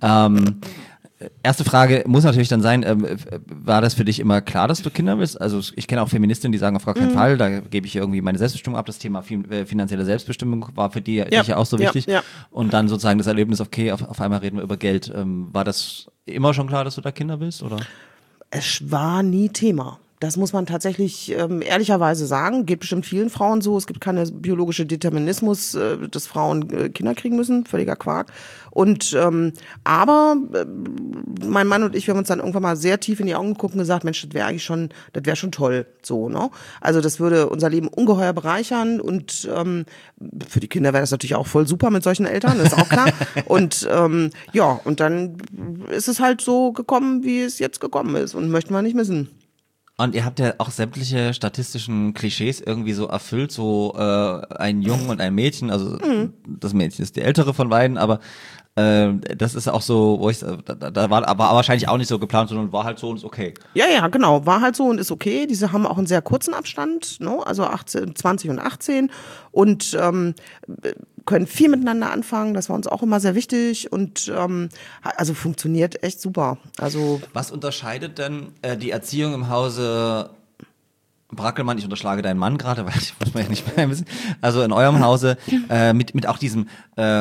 Erste Frage muss natürlich dann sein, war das für dich immer klar, dass du Kinder willst? Also ich kenne auch Feministinnen, die sagen auf gar keinen Fall, da gebe ich irgendwie meine Selbstbestimmung ab. Das Thema finanzielle Selbstbestimmung war für dich ja auch so wichtig. Ja. Und dann sozusagen das Erlebnis, okay, auf einmal reden wir über Geld. War das immer schon klar, dass du da Kinder willst, oder? Es war nie Thema. Das muss man tatsächlich ehrlicherweise sagen. Geht bestimmt vielen Frauen so. Es gibt keine biologische Determinismus, dass Frauen Kinder kriegen müssen. Völliger Quark. Und aber mein Mann und ich, wir haben uns dann irgendwann mal sehr tief in die Augen geguckt und gesagt, Mensch, das wäre schon toll. So, ne? Also das würde unser Leben ungeheuer bereichern und für die Kinder wäre das natürlich auch voll super mit solchen Eltern, das ist auch klar. Und und dann ist es halt so gekommen, wie es jetzt gekommen ist und möchten wir nicht missen. Und ihr habt ja auch sämtliche statistischen Klischees irgendwie so erfüllt, so ein Jungen und ein Mädchen, also das Mädchen ist die ältere von beiden, aber das ist auch so, wo ich da war aber wahrscheinlich auch nicht so geplant, sondern war halt so und ist okay. Ja, genau, war halt so und ist okay. Diese haben auch einen sehr kurzen Abstand, ne? Also 20 und 18 und können viel miteinander anfangen, das war uns auch immer sehr wichtig und also funktioniert echt super. Also was unterscheidet denn die Erziehung im Hause Brackelmann, ich unterschlage deinen Mann gerade, weil ich muss man ja nicht mehr wissen. Also in eurem Hause mit auch diesem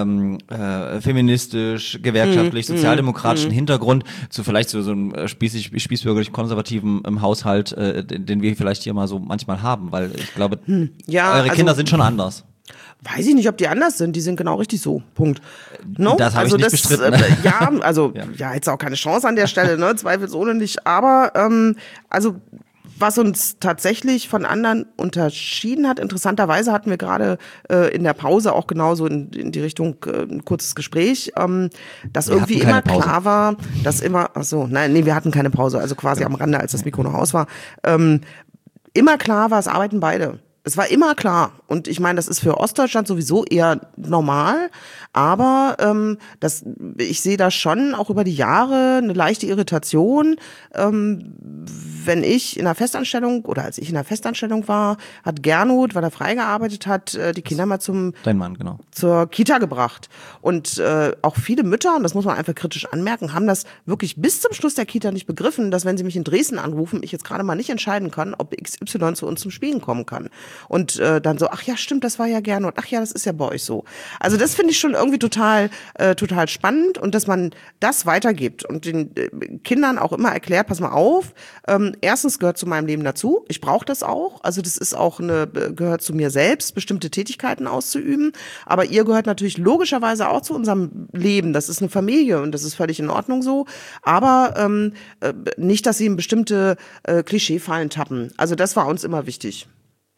feministisch, gewerkschaftlich, sozialdemokratischen Hintergrund zu vielleicht so einem spießbürgerlich konservativen Haushalt, den wir vielleicht hier mal so manchmal haben, weil ich glaube, eure Kinder sind schon anders. Weiß ich nicht, ob die anders sind. Die sind genau richtig so. Punkt. No? Das habe ich nicht bestritten. Jetzt auch keine Chance an der Stelle, ne? Zweifelsohne nicht. Aber also was uns tatsächlich von anderen unterschieden hat, interessanterweise hatten wir gerade in der Pause auch genauso in die Richtung ein kurzes Gespräch, dass irgendwie immer klar war, dass immer, wir hatten keine Pause, also quasi am Rande, als das Mikro noch aus war, immer klar war, es arbeiten beide. Es war immer klar. Und ich meine, das ist für Ostdeutschland sowieso eher normal. Aber ich sehe da schon auch über die Jahre eine leichte Irritation. Wenn ich in einer Festanstellung oder als ich in einer Festanstellung war, hat Gernot, weil er frei gearbeitet hat, die Kinder mal Dein Mann, genau. zur Kita gebracht. Und auch viele Mütter, und das muss man einfach kritisch anmerken, haben das wirklich bis zum Schluss der Kita nicht begriffen, dass wenn sie mich in Dresden anrufen, ich jetzt gerade mal nicht entscheiden kann, ob XY zu uns zum Spielen kommen kann. Und dann so, ach ja, stimmt, das war ja Gernot. Ach ja, das ist ja bei euch so. Also das finde ich schon irgendwie total spannend und dass man das weitergibt und den Kindern auch immer erklärt, pass mal auf, erstens gehört zu meinem Leben dazu, ich brauche das auch, also das ist auch gehört zu mir selbst, bestimmte Tätigkeiten auszuüben, aber ihr gehört natürlich logischerweise auch zu unserem Leben, das ist eine Familie und das ist völlig in Ordnung so, aber nicht, dass sie in bestimmte Klischeefallen tappen, also das war uns immer wichtig.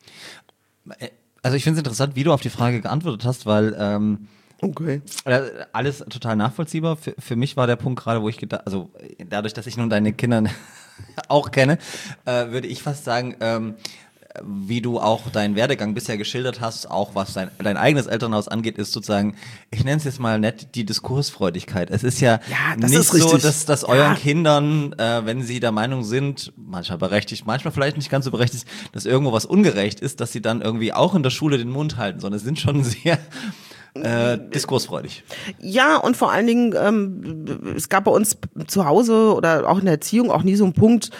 Also ich finde es interessant, wie du auf die Frage geantwortet hast, weil okay. Alles total nachvollziehbar. Für mich war der Punkt gerade, wo ich gedacht, also dadurch, dass ich nun deine Kinder auch kenne, würde ich fast sagen, wie du auch deinen Werdegang bisher geschildert hast, auch was dein eigenes Elternhaus angeht, ist sozusagen, ich nenne es jetzt mal nett, die Diskursfreudigkeit. Es ist ja nicht ist so, dass euren Kindern, wenn sie der Meinung sind, manchmal berechtigt, manchmal vielleicht nicht ganz so berechtigt, dass irgendwo was ungerecht ist, dass sie dann irgendwie auch in der Schule den Mund halten, sondern es sind schon sehr diskursfreudig. Ja, und vor allen Dingen, es gab bei uns zu Hause oder auch in der Erziehung auch nie so einen Punkt,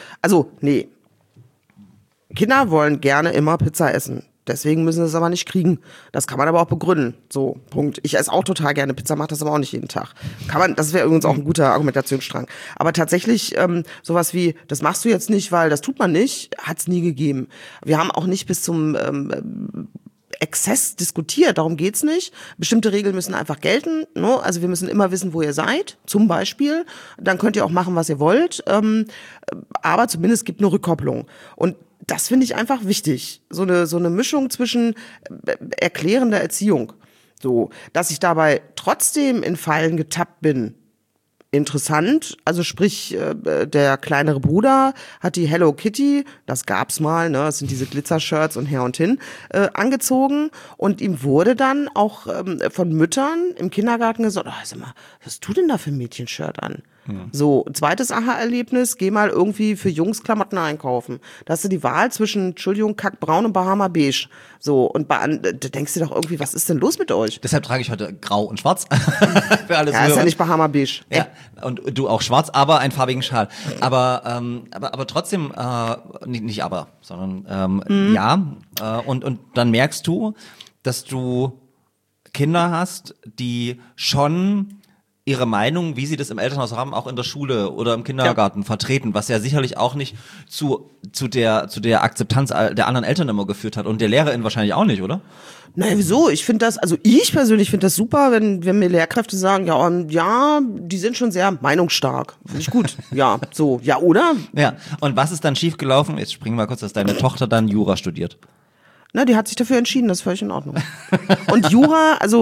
Kinder wollen gerne immer Pizza essen. Deswegen müssen sie es aber nicht kriegen. Das kann man aber auch begründen. So, Punkt. Ich esse auch total gerne Pizza, mache das aber auch nicht jeden Tag. Das wäre übrigens auch ein guter Argumentationsstrang. Aber tatsächlich, sowas wie, das machst du jetzt nicht, weil das tut man nicht, hat es nie gegeben. Wir haben auch nicht bis zum Exzess diskutiert, darum geht's nicht. Bestimmte Regeln müssen einfach gelten, ne? Also wir müssen immer wissen, wo ihr seid, zum Beispiel. Dann könnt ihr auch machen, was ihr wollt, aber zumindest gibt eine Rückkopplung. Und das finde ich einfach wichtig. So eine Mischung zwischen erklärender Erziehung. So, dass ich dabei trotzdem in Fallen getappt bin. Interessant, also sprich, der kleinere Bruder hat die Hello Kitty, das gab's mal, ne, das sind diese Glitzer-Shirts und her und hin, angezogen und ihm wurde dann auch von Müttern im Kindergarten gesagt, sag mal, was hast du denn da für ein Mädchenshirt an? So, zweites Aha-Erlebnis, geh mal irgendwie für Jungs Klamotten einkaufen. Da hast du die Wahl zwischen, Entschuldigung, Kackbraun und Bahama Beige. So, und da denkst du doch irgendwie, was ist denn los mit euch? Deshalb trage ich heute grau und schwarz. Für alles Ja, ist ja nicht Bahama Beige. Ja, und du auch schwarz, aber einen farbigen Schal. Aber trotzdem, nicht aber, sondern ja. Und dann merkst du, dass du Kinder hast, die schon ihre Meinung, wie sie das im Elternhaus haben, auch in der Schule oder im Kindergarten vertreten, was ja sicherlich auch nicht zu der Akzeptanz der anderen Eltern immer geführt hat und der Lehrerin wahrscheinlich auch nicht, oder? Naja, wieso? Ich persönlich finde das super, wenn mir Lehrkräfte sagen, ja, die sind schon sehr meinungsstark. Finde ich gut. Ja, so, ja, oder? Ja, und was ist dann schiefgelaufen? Jetzt springen wir kurz, dass deine Tochter dann Jura studiert. Na, die hat sich dafür entschieden, das ist völlig in Ordnung. Und Jura, also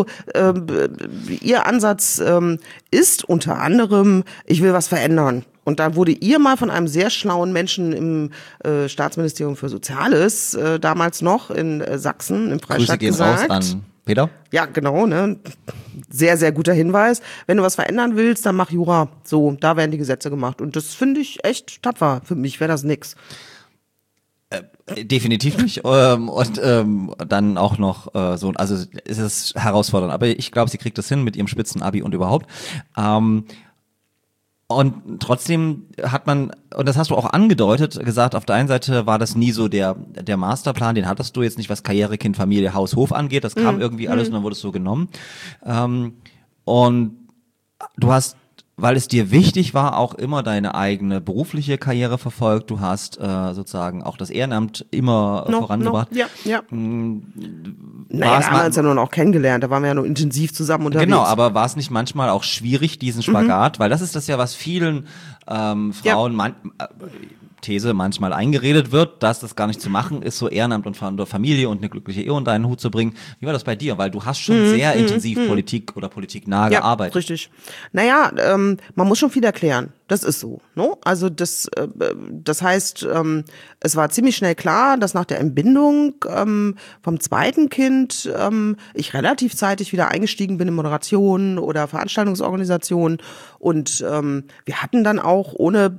ihr Ansatz ist unter anderem, ich will was verändern. Und da wurde ihr mal von einem sehr schlauen Menschen im Staatsministerium für Soziales, damals noch in Sachsen, im Freistaat Grüße gehen gesagt. raus an Peter. Ja, genau, ne? Sehr, sehr guter Hinweis. Wenn du was verändern willst, dann mach Jura. So, da werden die Gesetze gemacht. Und das finde ich echt tapfer. Für mich wäre das nix. Definitiv nicht. Und dann auch noch so, also ist es herausfordernd. Aber ich glaube, sie kriegt das hin mit ihrem Spitzenabi und überhaupt. Und trotzdem hat man, und das hast du auch angedeutet, gesagt, auf der einen Seite war das nie so der Masterplan, den hattest du jetzt nicht, was Karriere, Kind, Familie, Haus, Hof angeht. Das kam irgendwie alles und dann wurde es so genommen. Und du hast, weil es dir wichtig war, auch immer deine eigene berufliche Karriere verfolgt. Du hast sozusagen auch das Ehrenamt immer vorangebracht. Ja. Naja, wir haben uns ja nun auch kennengelernt, da waren wir ja nur intensiv zusammen unterwegs. Genau, aber war es nicht manchmal auch schwierig, diesen Spagat? Weil das ist das ja, was vielen Frauen, These manchmal eingeredet wird, dass das gar nicht zu machen ist, so Ehrenamt und Familie und eine glückliche Ehe unter einen Hut zu bringen. Wie war das bei dir? Weil du hast schon sehr intensiv Politik oder politiknah gearbeitet. Ja, richtig. Naja, man muss schon viel erklären. Das ist so. Ne? Also das heißt, es war ziemlich schnell klar, dass nach der Entbindung vom zweiten Kind ich relativ zeitig wieder eingestiegen bin in Moderation oder Veranstaltungsorganisation und wir hatten dann auch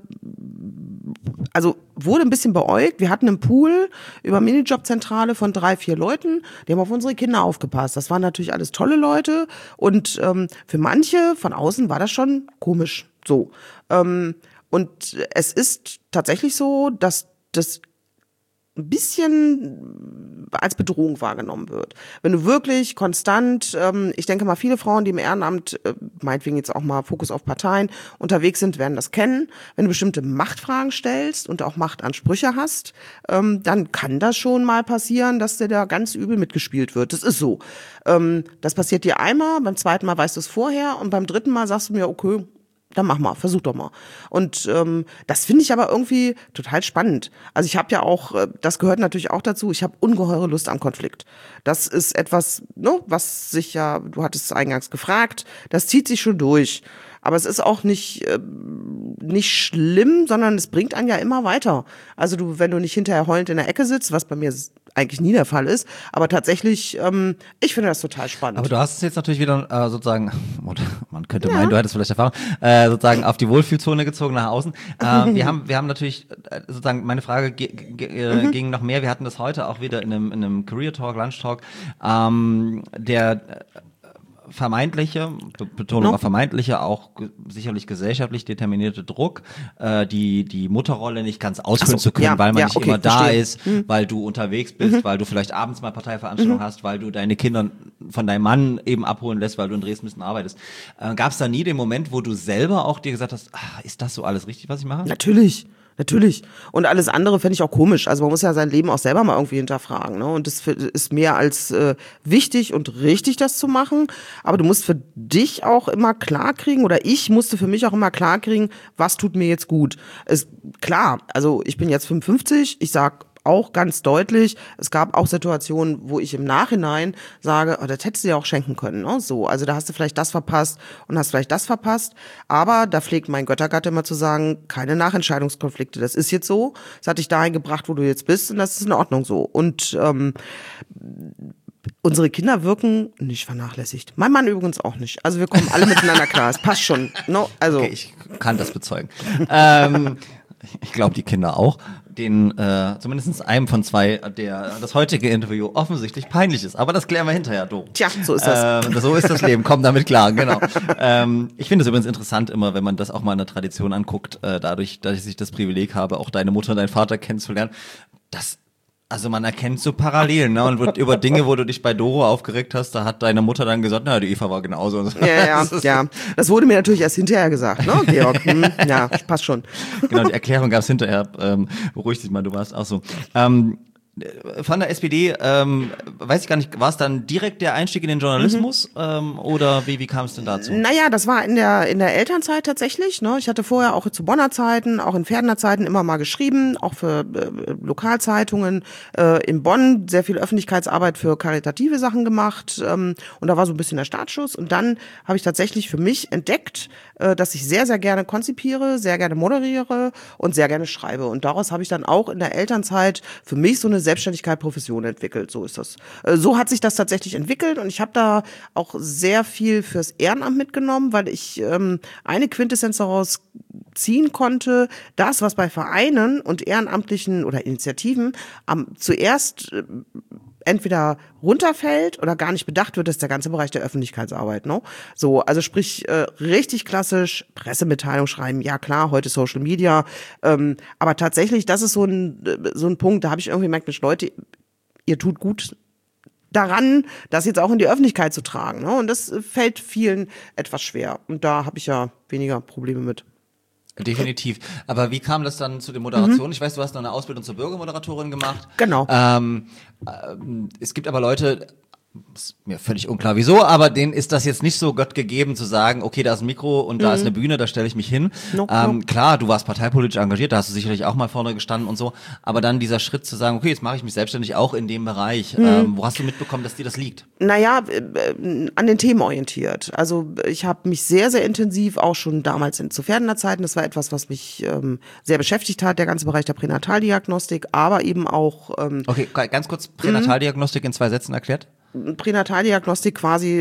wurde ein bisschen beäugt. Wir hatten einen Pool über Minijobzentrale von 3-4 Leuten, die haben auf unsere Kinder aufgepasst. Das waren natürlich alles tolle Leute und für manche von außen war das schon komisch. So. Und es ist tatsächlich so, dass das ein bisschen als Bedrohung wahrgenommen wird. Wenn du wirklich konstant, ich denke mal, viele Frauen, die im Ehrenamt, meinetwegen jetzt auch mal Fokus auf Parteien, unterwegs sind, werden das kennen. Wenn du bestimmte Machtfragen stellst und auch Machtansprüche hast, dann kann das schon mal passieren, dass dir da ganz übel mitgespielt wird. Das ist so. Das passiert dir einmal, beim zweiten Mal weißt du es vorher und beim dritten Mal sagst du mir, okay, dann mach mal, versuch doch mal. Und das finde ich aber irgendwie total spannend. Also ich habe ja auch, das gehört natürlich auch dazu, ich habe ungeheure Lust am Konflikt. Das ist etwas, ne, was sich ja, du hattest es eingangs gefragt, das zieht sich schon durch. Aber es ist auch nicht schlimm, sondern es bringt einen ja immer weiter. Also wenn du nicht hinterher heulend in der Ecke sitzt, was bei mir eigentlich nie der Fall ist, aber tatsächlich, ich finde das total spannend. Aber du hast es jetzt natürlich wieder sozusagen, oder man könnte meinen, du hättest vielleicht Erfahrung, sozusagen auf die Wohlfühlzone gezogen nach außen. Wir haben natürlich, sozusagen, meine Frage ging noch mehr, wir hatten das heute auch wieder in einem Career Talk, Lunch Talk, der vermeintliche, Betonung auf vermeintliche, auch sicherlich gesellschaftlich determinierte Druck, die Mutterrolle nicht ganz ausfüllen zu können, weil man nicht immer da ist, weil du unterwegs bist, weil du vielleicht abends mal Parteiveranstaltungen hast, weil du deine Kinder von deinem Mann eben abholen lässt, weil du in Dresden ein bisschen arbeitest. Gab es da nie den Moment, wo du selber auch dir gesagt hast, ist das so alles richtig, was ich mache? Natürlich. Natürlich. Und alles andere fände ich auch komisch. Also man muss ja sein Leben auch selber mal irgendwie hinterfragen. Ne? Und das ist mehr als wichtig und richtig, das zu machen. Aber du musst für dich auch immer klar kriegen, oder ich musste für mich auch immer klar kriegen, was tut mir jetzt gut. Klar, also ich bin jetzt 55, ich sag auch ganz deutlich, es gab auch Situationen, wo ich im Nachhinein sage, oh, das hättest du dir auch schenken können. Ne? So, also da hast du vielleicht das verpasst und hast vielleicht das verpasst. Aber da pflegt mein Göttergatte immer zu sagen, keine Nachentscheidungskonflikte. Das ist jetzt so. Das hat dich dahin gebracht, wo du jetzt bist, und das ist in Ordnung so. Und unsere Kinder wirken nicht vernachlässigt. Mein Mann übrigens auch nicht. Also wir kommen alle miteinander klar. Es passt schon. No? Also Okay, ich kann das bezeugen. Ich glaube, die Kinder auch. Den zumindest einem von zwei, der das heutige Interview offensichtlich peinlich ist. Aber das klären wir hinterher, Doro. Tja, so ist das. So ist das Leben, komm damit klar, genau. Ich finde es übrigens interessant immer, wenn man das auch mal in der Tradition anguckt, dadurch, dass ich das Privileg habe, auch deine Mutter und deinen Vater kennenzulernen, also man erkennt so Parallelen, ne? Und über Dinge, wo du dich bei Doro aufgeregt hast, da hat deine Mutter dann gesagt, na, die Eva war genauso. Ja. Das wurde mir natürlich erst hinterher gesagt, ne, Georg? Ja, passt schon. Genau, die Erklärung gab es hinterher. Beruhig dich mal, du warst auch so. Von der SPD, weiß ich gar nicht, war es dann direkt der Einstieg in den Journalismus oder wie kam es denn dazu? Naja, das war in der Elternzeit tatsächlich. Ne? Ich hatte vorher auch zu Bonner Zeiten, auch in Pferdener Zeiten immer mal geschrieben, auch für Lokalzeitungen in Bonn, sehr viel Öffentlichkeitsarbeit für karitative Sachen gemacht und da war so ein bisschen der Startschuss. Und dann habe ich tatsächlich für mich entdeckt, dass ich sehr, sehr gerne konzipiere, sehr gerne moderiere und sehr gerne schreibe. Und daraus habe ich dann auch in der Elternzeit für mich so eine Selbstständigkeit, Profession entwickelt. So ist das. So hat sich das tatsächlich entwickelt und ich habe da auch sehr viel fürs Ehrenamt mitgenommen, weil ich eine Quintessenz daraus ziehen konnte, das, was bei Vereinen und ehrenamtlichen oder Initiativen zuerst entweder runterfällt oder gar nicht bedacht wird, ist der ganze Bereich der Öffentlichkeitsarbeit. Ne? So, also sprich richtig klassisch Pressemitteilung schreiben, ja klar, heute Social Media, aber tatsächlich, das ist so ein Punkt, da habe ich irgendwie gemerkt, Mensch, Leute, ihr tut gut daran, das jetzt auch in die Öffentlichkeit zu tragen. Ne? Und das fällt vielen etwas schwer. Und da habe ich ja weniger Probleme mit. Definitiv. Aber wie kam das dann zu der Moderation? Ich weiß, du hast noch eine Ausbildung zur Bürgermoderatorin gemacht. Genau. Es gibt aber Leute, ist mir völlig unklar wieso, aber denen ist das jetzt nicht so Gott gegeben zu sagen, okay, da ist ein Mikro und da ist eine Bühne, da stelle ich mich hin. Klar, du warst parteipolitisch engagiert, da hast du sicherlich auch mal vorne gestanden und so, aber dann dieser Schritt zu sagen, okay, jetzt mache ich mich selbstständig auch in dem Bereich. Wo hast du mitbekommen, dass dir das liegt? Naja, an den Themen orientiert. Also ich habe mich sehr, sehr intensiv auch schon damals zu Pferdener Zeiten, das war etwas, was mich sehr beschäftigt hat, der ganze Bereich der Pränataldiagnostik, aber eben auch Okay, ganz kurz, Pränataldiagnostik in 2 Sätzen erklärt? Pränataldiagnostik quasi,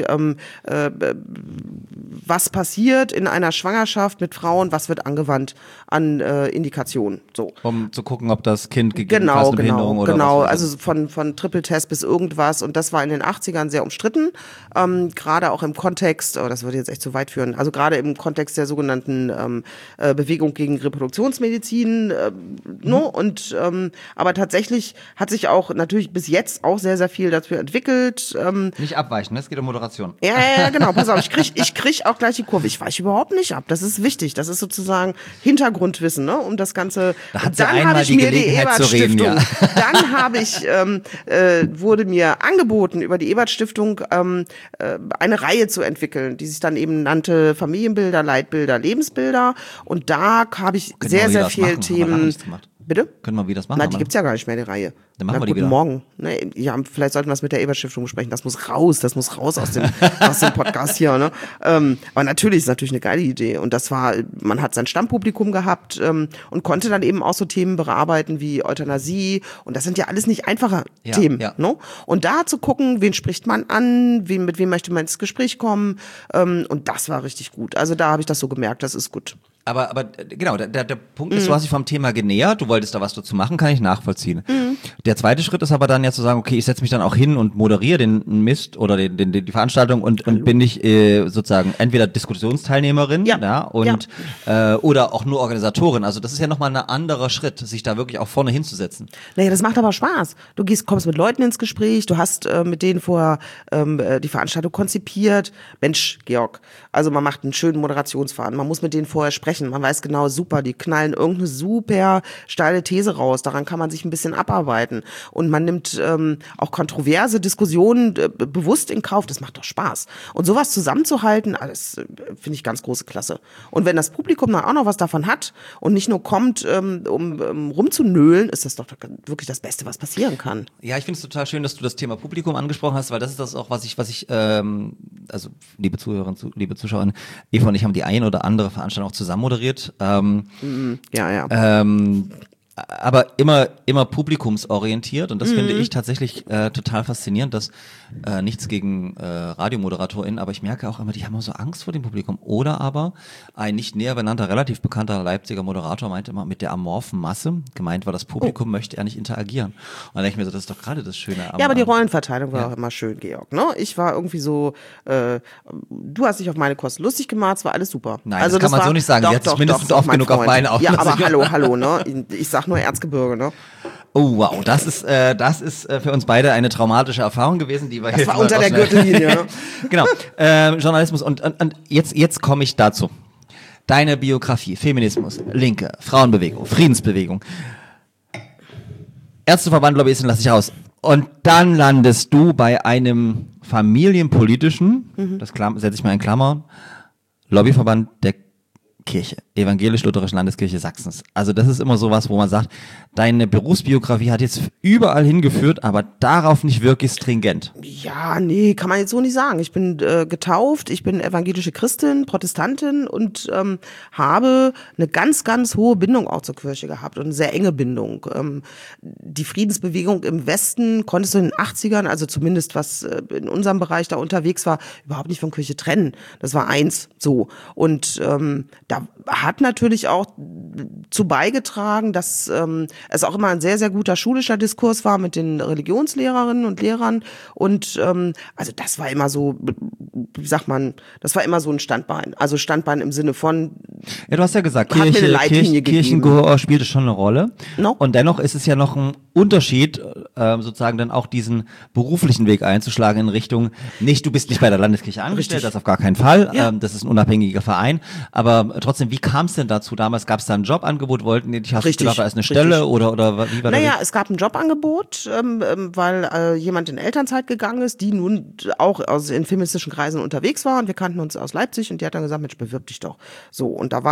was passiert in einer Schwangerschaft mit Frauen, was wird angewandt an Indikationen. So. Um zu gucken, ob das Kind gegebenenfalls eine Behinderung oder genau. was. Also von Triple-Test bis irgendwas und das war in den 80ern sehr umstritten, gerade auch im Kontext, das würde jetzt echt zu weit führen, also gerade im Kontext der sogenannten Bewegung gegen Reproduktionsmedizin, no? Und aber tatsächlich hat sich auch natürlich bis jetzt auch sehr, sehr viel dazu entwickelt. Nicht abweichen, ne? Es geht um Moderation. Ja, genau. Pass auf, ich krieg auch gleich die Kurve. Ich weiche überhaupt nicht ab. Das ist wichtig. Das ist sozusagen Hintergrundwissen, ne? Um das Ganze. Da hat sie dann einmal habe ich die mir die Gelegenheit zu reden, Ebert-Stiftung. ja. Dann habe ich, wurde mir angeboten, über die Ebert-Stiftung eine Reihe zu entwickeln, die sich dann eben nannte Familienbilder, Leitbilder, Lebensbilder. Und da habe ich sehr, sehr viele Themen. Bitte? Können wir wieder das machen? Nein, die gibt's ja gar nicht mehr, die Reihe. Dann machen wir die guten wieder. Morgen. Ne, ja, vielleicht sollten wir es mit der Ebert-Stiftung besprechen. Das muss raus aus dem Podcast hier. Ne? Aber natürlich ist natürlich eine geile Idee. Und das war, man hat sein Stammpublikum gehabt und konnte dann eben auch so Themen bearbeiten wie Euthanasie. Und das sind ja alles nicht einfache Themen. Ja. Ne? Und da zu gucken, wen spricht man an, mit wem möchte man ins Gespräch kommen. Und das war richtig gut. Also da habe ich das so gemerkt, das ist gut. Aber genau, der Punkt ist, du hast dich vom Thema genähert, du wolltest da was dazu machen, kann ich nachvollziehen. Der zweite Schritt ist aber dann ja zu sagen, okay, ich setze mich dann auch hin und moderiere den Mist oder die Veranstaltung und bin ich sozusagen entweder Diskussionsteilnehmerin oder auch nur Organisatorin. Also das ist ja nochmal ein anderer Schritt, sich da wirklich auch vorne hinzusetzen. Naja, das macht aber Spaß. Du kommst mit Leuten ins Gespräch, du hast mit denen vorher die Veranstaltung konzipiert. Mensch, Georg, also man macht einen schönen Moderationsfaden, man muss mit denen vorher sprechen, sprechen. Man weiß genau, super, die knallen irgendeine super steile These raus. Daran kann man sich ein bisschen abarbeiten. Und man nimmt auch kontroverse Diskussionen bewusst in Kauf. Das macht doch Spaß. Und sowas zusammenzuhalten, das finde ich ganz große Klasse. Und wenn das Publikum dann auch noch was davon hat und nicht nur kommt, um rumzunölen, ist das doch wirklich das Beste, was passieren kann. Ja, ich finde es total schön, dass du das Thema Publikum angesprochen hast, weil das ist das auch, was ich, also liebe Zuhörerinnen, liebe Zuschauerinnen, Eva und ich haben die ein oder andere Veranstaltung auch zusammen moderiert. Ja. Aber immer publikumsorientiert und das finde ich tatsächlich total faszinierend, dass nichts gegen RadiomoderatorInnen, aber ich merke auch immer, die haben immer so Angst vor dem Publikum. Oder aber ein nicht näher benannter, relativ bekannter Leipziger Moderator meinte immer, mit der amorphen Masse, gemeint war, das Publikum möchte er nicht interagieren. Und dann denke ich mir so, das ist doch gerade das Schöne am... Ja, aber die Rollenverteilung war auch immer schön, Georg. Ne? Ich war irgendwie so, du hast dich auf meine Kosten lustig gemacht, es war alles super. Nein, also das kann man so nicht sagen, sie hat sich mindestens oft genug auf meine auch. Ja, aber hallo, ne? Ich sag nur Erzgebirge, ne? Oh wow, das ist für uns beide eine traumatische Erfahrung gewesen, die wir das war unter der Gürtellinie. Ne? Genau, Journalismus und jetzt komme ich dazu. Deine Biografie, Feminismus, Linke, Frauenbewegung, Friedensbewegung, Ärzteverband, Lobbyisten, lass ich raus. Und dann landest du bei einem familienpolitischen, das setze ich mal in Klammern, Lobbyverband der Kirche, Evangelisch-Lutherischen Landeskirche Sachsens. Also das ist immer sowas, wo man sagt, deine Berufsbiografie hat jetzt überall hingeführt, aber darauf nicht wirklich stringent. Ja, nee, kann man jetzt so nicht sagen. Ich bin getauft, ich bin evangelische Christin, Protestantin und habe eine ganz, ganz hohe Bindung auch zur Kirche gehabt und eine sehr enge Bindung. Die Friedensbewegung im Westen konntest du in den 80ern, also zumindest was in unserem Bereich da unterwegs war, überhaupt nicht von Kirche trennen. Das war eins so. Und da hat natürlich auch zu beigetragen, dass es auch immer ein sehr, sehr guter schulischer Diskurs war mit den Religionslehrerinnen und Lehrern und also das war immer so, wie sagt man, das war immer so ein Standbein, also Standbein im Sinne von ja, du hast ja gesagt, Kirchengehör spielte schon eine Rolle und dennoch ist es ja noch ein Unterschied, sozusagen dann auch diesen beruflichen Weg einzuschlagen in Richtung, nicht, du bist nicht bei der Landeskirche angestellt, das auf gar keinen Fall, das ist ein unabhängiger Verein, aber trotzdem, wie kam es denn dazu? Damals gab es da ein Jobangebot, wollten die dich, hast du gedacht, da ist eine Stelle oder wie war das? Naja, es gab ein Jobangebot, weil jemand in Elternzeit gegangen ist, die nun auch in feministischen Kreisen unterwegs war und wir kannten uns aus Leipzig und die hat dann gesagt, Mensch, bewirb dich doch. So, und da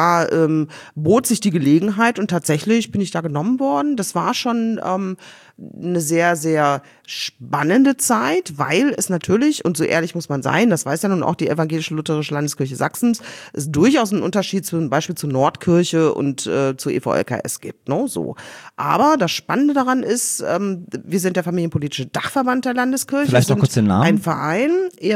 bot sich die Gelegenheit und tatsächlich bin ich da genommen worden. Das war schon eine sehr, sehr spannende Zeit, weil es natürlich, und so ehrlich muss man sein, das weiß ja nun auch die Evangelische-Lutherische Landeskirche Sachsens, es durchaus einen Unterschied zum Beispiel zur Nordkirche und zur EVLKS gibt. Ne? So. Aber das Spannende daran ist, wir sind der familienpolitische Dachverband der Landeskirche. Vielleicht noch kurz den Namen. Ein Verein,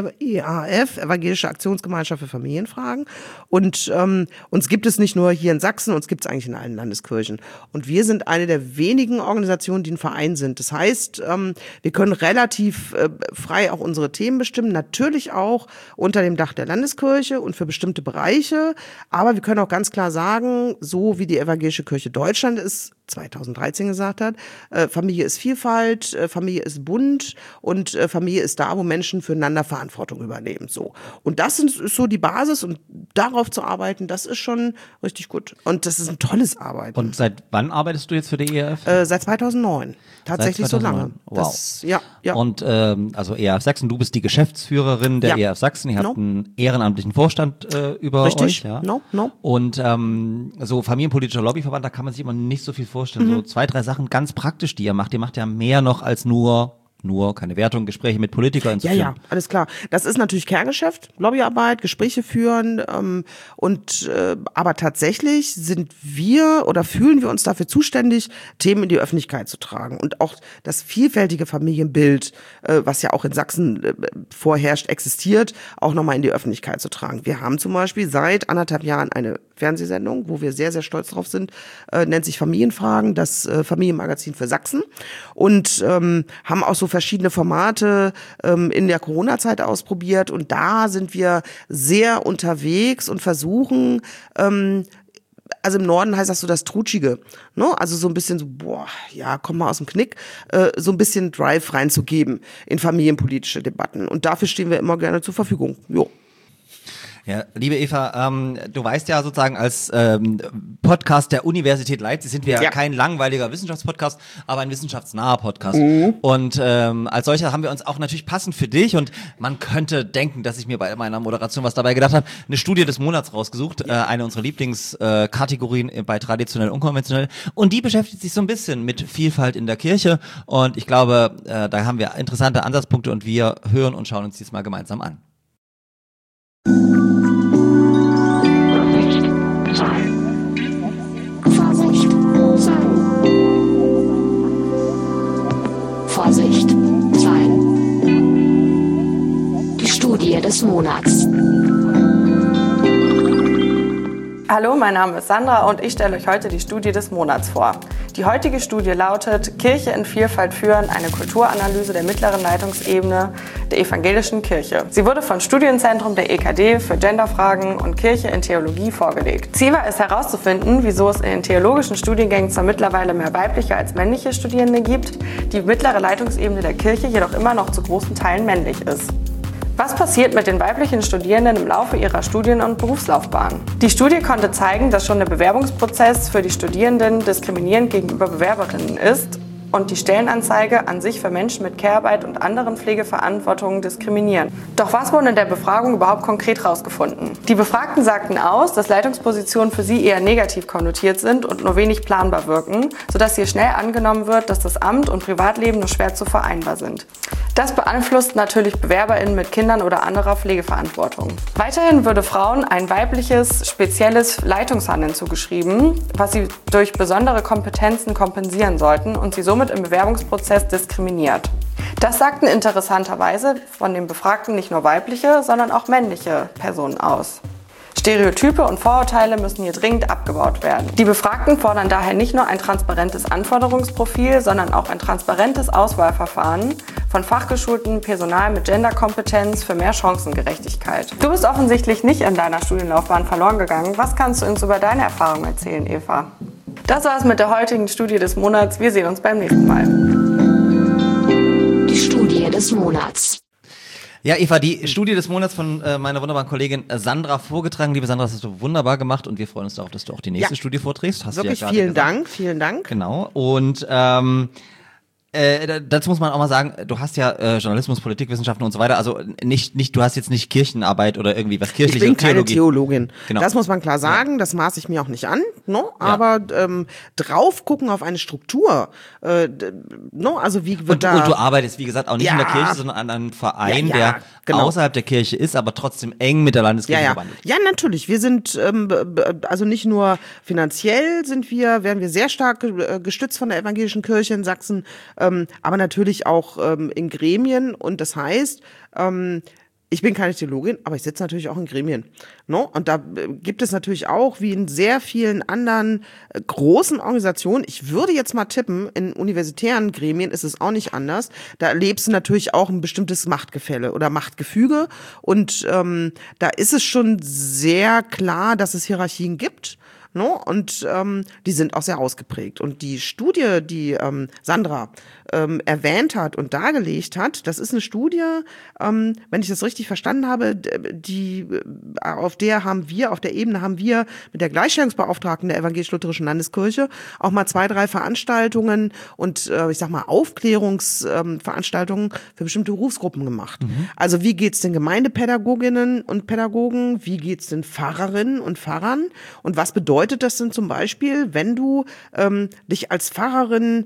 EAF, Evangelische Aktionsgemeinschaft für Familienfragen. Und uns gibt es nicht nur hier in Sachsen, uns gibt es eigentlich in allen Landeskirchen. Und wir sind eine der wenigen Organisationen, die ein Verein sind. Das heißt, wir können relativ frei auch unsere Themen bestimmen, natürlich auch unter dem Dach der Landeskirche und für bestimmte Bereiche, aber wir können auch ganz klar sagen, so wie die Evangelische Kirche Deutschland es 2013 gesagt hat, Familie ist Vielfalt, Familie ist bunt und Familie ist da, wo Menschen füreinander Verantwortung übernehmen. So. Und das ist so die Basis und darauf zu arbeiten, das ist schon richtig gut. Und das ist ein tolles Arbeiten. Und seit wann arbeitest du jetzt für die ERF? Seit 2009. Tatsächlich seit 2009. So lange. Wow. Das, ja. Und also ERF Sachsen, du bist die Geschäftsführerin der ERF Sachsen. Ihr habt einen ehrenamtlichen Vorstand über euch. Ja? No. Und so familienpolitischer Lobbyverband, da kann man sich immer nicht so viel vorstellen. So 2, 3 Sachen ganz praktisch, die ihr macht. Ihr macht ja mehr noch als nur keine Wertung, Gespräche mit Politikern zu führen. Ja, alles klar. Das ist natürlich Kerngeschäft, Lobbyarbeit, Gespräche führen aber tatsächlich sind wir oder fühlen wir uns dafür zuständig, Themen in die Öffentlichkeit zu tragen und auch das vielfältige Familienbild, was ja auch in Sachsen vorherrscht, existiert, auch nochmal in die Öffentlichkeit zu tragen. Wir haben zum Beispiel seit 1,5 Jahren eine Fernsehsendung, wo wir sehr, sehr stolz drauf sind, nennt sich Familienfragen, das Familienmagazin für Sachsen und haben auch so verschiedene Formate in der Corona-Zeit ausprobiert und da sind wir sehr unterwegs und versuchen, also im Norden heißt das so das Trutschige, ne? Also so ein bisschen so, komm mal aus dem Knick, so ein bisschen Drive reinzugeben in familienpolitische Debatten und dafür stehen wir immer gerne zur Verfügung. Jo. Ja, liebe Eva, du weißt ja sozusagen als Podcast der Universität Leipzig sind wir ja kein langweiliger Wissenschaftspodcast, aber ein wissenschaftsnaher Podcast. Und als solcher haben wir uns auch natürlich passend für dich und man könnte denken, dass ich mir bei meiner Moderation was dabei gedacht habe, eine Studie des Monats rausgesucht, eine unserer Lieblingskategorien bei traditionell und unkonventionell. Und die beschäftigt sich so ein bisschen mit Vielfalt in der Kirche und ich glaube, da haben wir interessante Ansatzpunkte und wir hören und schauen uns diesmal gemeinsam an. Vorsicht, sein. Die Studie des Monats. Hallo, mein Name ist Sandra und ich stelle euch heute die Studie des Monats vor. Die heutige Studie lautet Kirche in Vielfalt führen, eine Kulturanalyse der mittleren Leitungsebene der evangelischen Kirche. Sie wurde vom Studienzentrum der EKD für Genderfragen und Kirche in Theologie vorgelegt. Ziel war es herauszufinden, wieso es in den theologischen Studiengängen zwar mittlerweile mehr weibliche als männliche Studierende gibt, die mittlere Leitungsebene der Kirche jedoch immer noch zu großen Teilen männlich ist. Was passiert mit den weiblichen Studierenden im Laufe ihrer Studien- und Berufslaufbahn? Die Studie konnte zeigen, dass schon der Bewerbungsprozess für die Studierenden diskriminierend gegenüber Bewerberinnen ist und die Stellenanzeige an sich für Menschen mit Care-Arbeit und anderen Pflegeverantwortungen diskriminieren. Doch was wurde in der Befragung überhaupt konkret herausgefunden? Die Befragten sagten aus, dass Leitungspositionen für sie eher negativ konnotiert sind und nur wenig planbar wirken, sodass hier schnell angenommen wird, dass das Amt und Privatleben nur schwer zu vereinbar sind. Das beeinflusst natürlich BewerberInnen mit Kindern oder anderer Pflegeverantwortung. Weiterhin würde Frauen ein weibliches, spezielles Leitungshandeln zugeschrieben, was sie durch besondere Kompetenzen kompensieren sollten und sie somit im Bewerbungsprozess diskriminiert. Das sagten interessanterweise von den Befragten nicht nur weibliche, sondern auch männliche Personen aus. Stereotype und Vorurteile müssen hier dringend abgebaut werden. Die Befragten fordern daher nicht nur ein transparentes Anforderungsprofil, sondern auch ein transparentes Auswahlverfahren von fachgeschultem Personal mit Genderkompetenz für mehr Chancengerechtigkeit. Du bist offensichtlich nicht in deiner Studienlaufbahn verloren gegangen. Was kannst du uns über deine Erfahrungen erzählen, Eva? Das war's mit der heutigen Studie des Monats. Wir sehen uns beim nächsten Mal. Die Studie des Monats. Ja, Eva, die Studie des Monats von meiner wunderbaren Kollegin Sandra vorgetragen. Liebe Sandra, das hast du wunderbar gemacht und wir freuen uns darauf, dass du auch die nächste Studie vorträgst. Hast Wirklich, du ja gerade gesagt. vielen Dank. Genau. Und dazu muss man auch mal sagen, du hast ja Journalismus, Politikwissenschaften und so weiter, also nicht, du hast jetzt nicht Kirchenarbeit oder irgendwie was kirchliches. Ich bin keine Theologin. Genau. Das muss man klar sagen, das maße ich mir auch nicht an, no? Aber drauf gucken auf eine Struktur, no? Also wie wird und du arbeitest, wie gesagt, auch nicht in der Kirche, sondern an einem Verein, der genau. außerhalb der Kirche ist, aber trotzdem eng mit der Landeskirche verbunden ist. Ja, natürlich. Wir sind, also nicht nur finanziell werden wir sehr stark gestützt von der evangelischen Kirche in Sachsen, aber natürlich auch in Gremien. Und das heißt, ich bin keine Theologin, aber ich sitze natürlich auch in Gremien. No? Und da gibt es natürlich auch, wie in sehr vielen anderen großen Organisationen, ich würde jetzt mal tippen, in universitären Gremien ist es auch nicht anders. Da erlebst du natürlich auch ein bestimmtes Machtgefälle oder Machtgefüge. Und da ist es schon sehr klar, dass es Hierarchien gibt. No? Und die sind auch sehr ausgeprägt. Und die Studie, die Sandra erwähnt hat und dargelegt hat, das ist eine Studie, wenn ich das richtig verstanden habe, auf der Ebene haben wir mit der Gleichstellungsbeauftragten der evangelisch-lutherischen Landeskirche auch mal 2, 3 Veranstaltungen und ich sag mal Aufklärungsveranstaltungen für bestimmte Berufsgruppen gemacht. Also wie geht's den Gemeindepädagoginnen und Pädagogen, wie geht's den Pfarrerinnen und Pfarrern und was bedeutet das denn zum Beispiel, wenn du dich als Pfarrerin,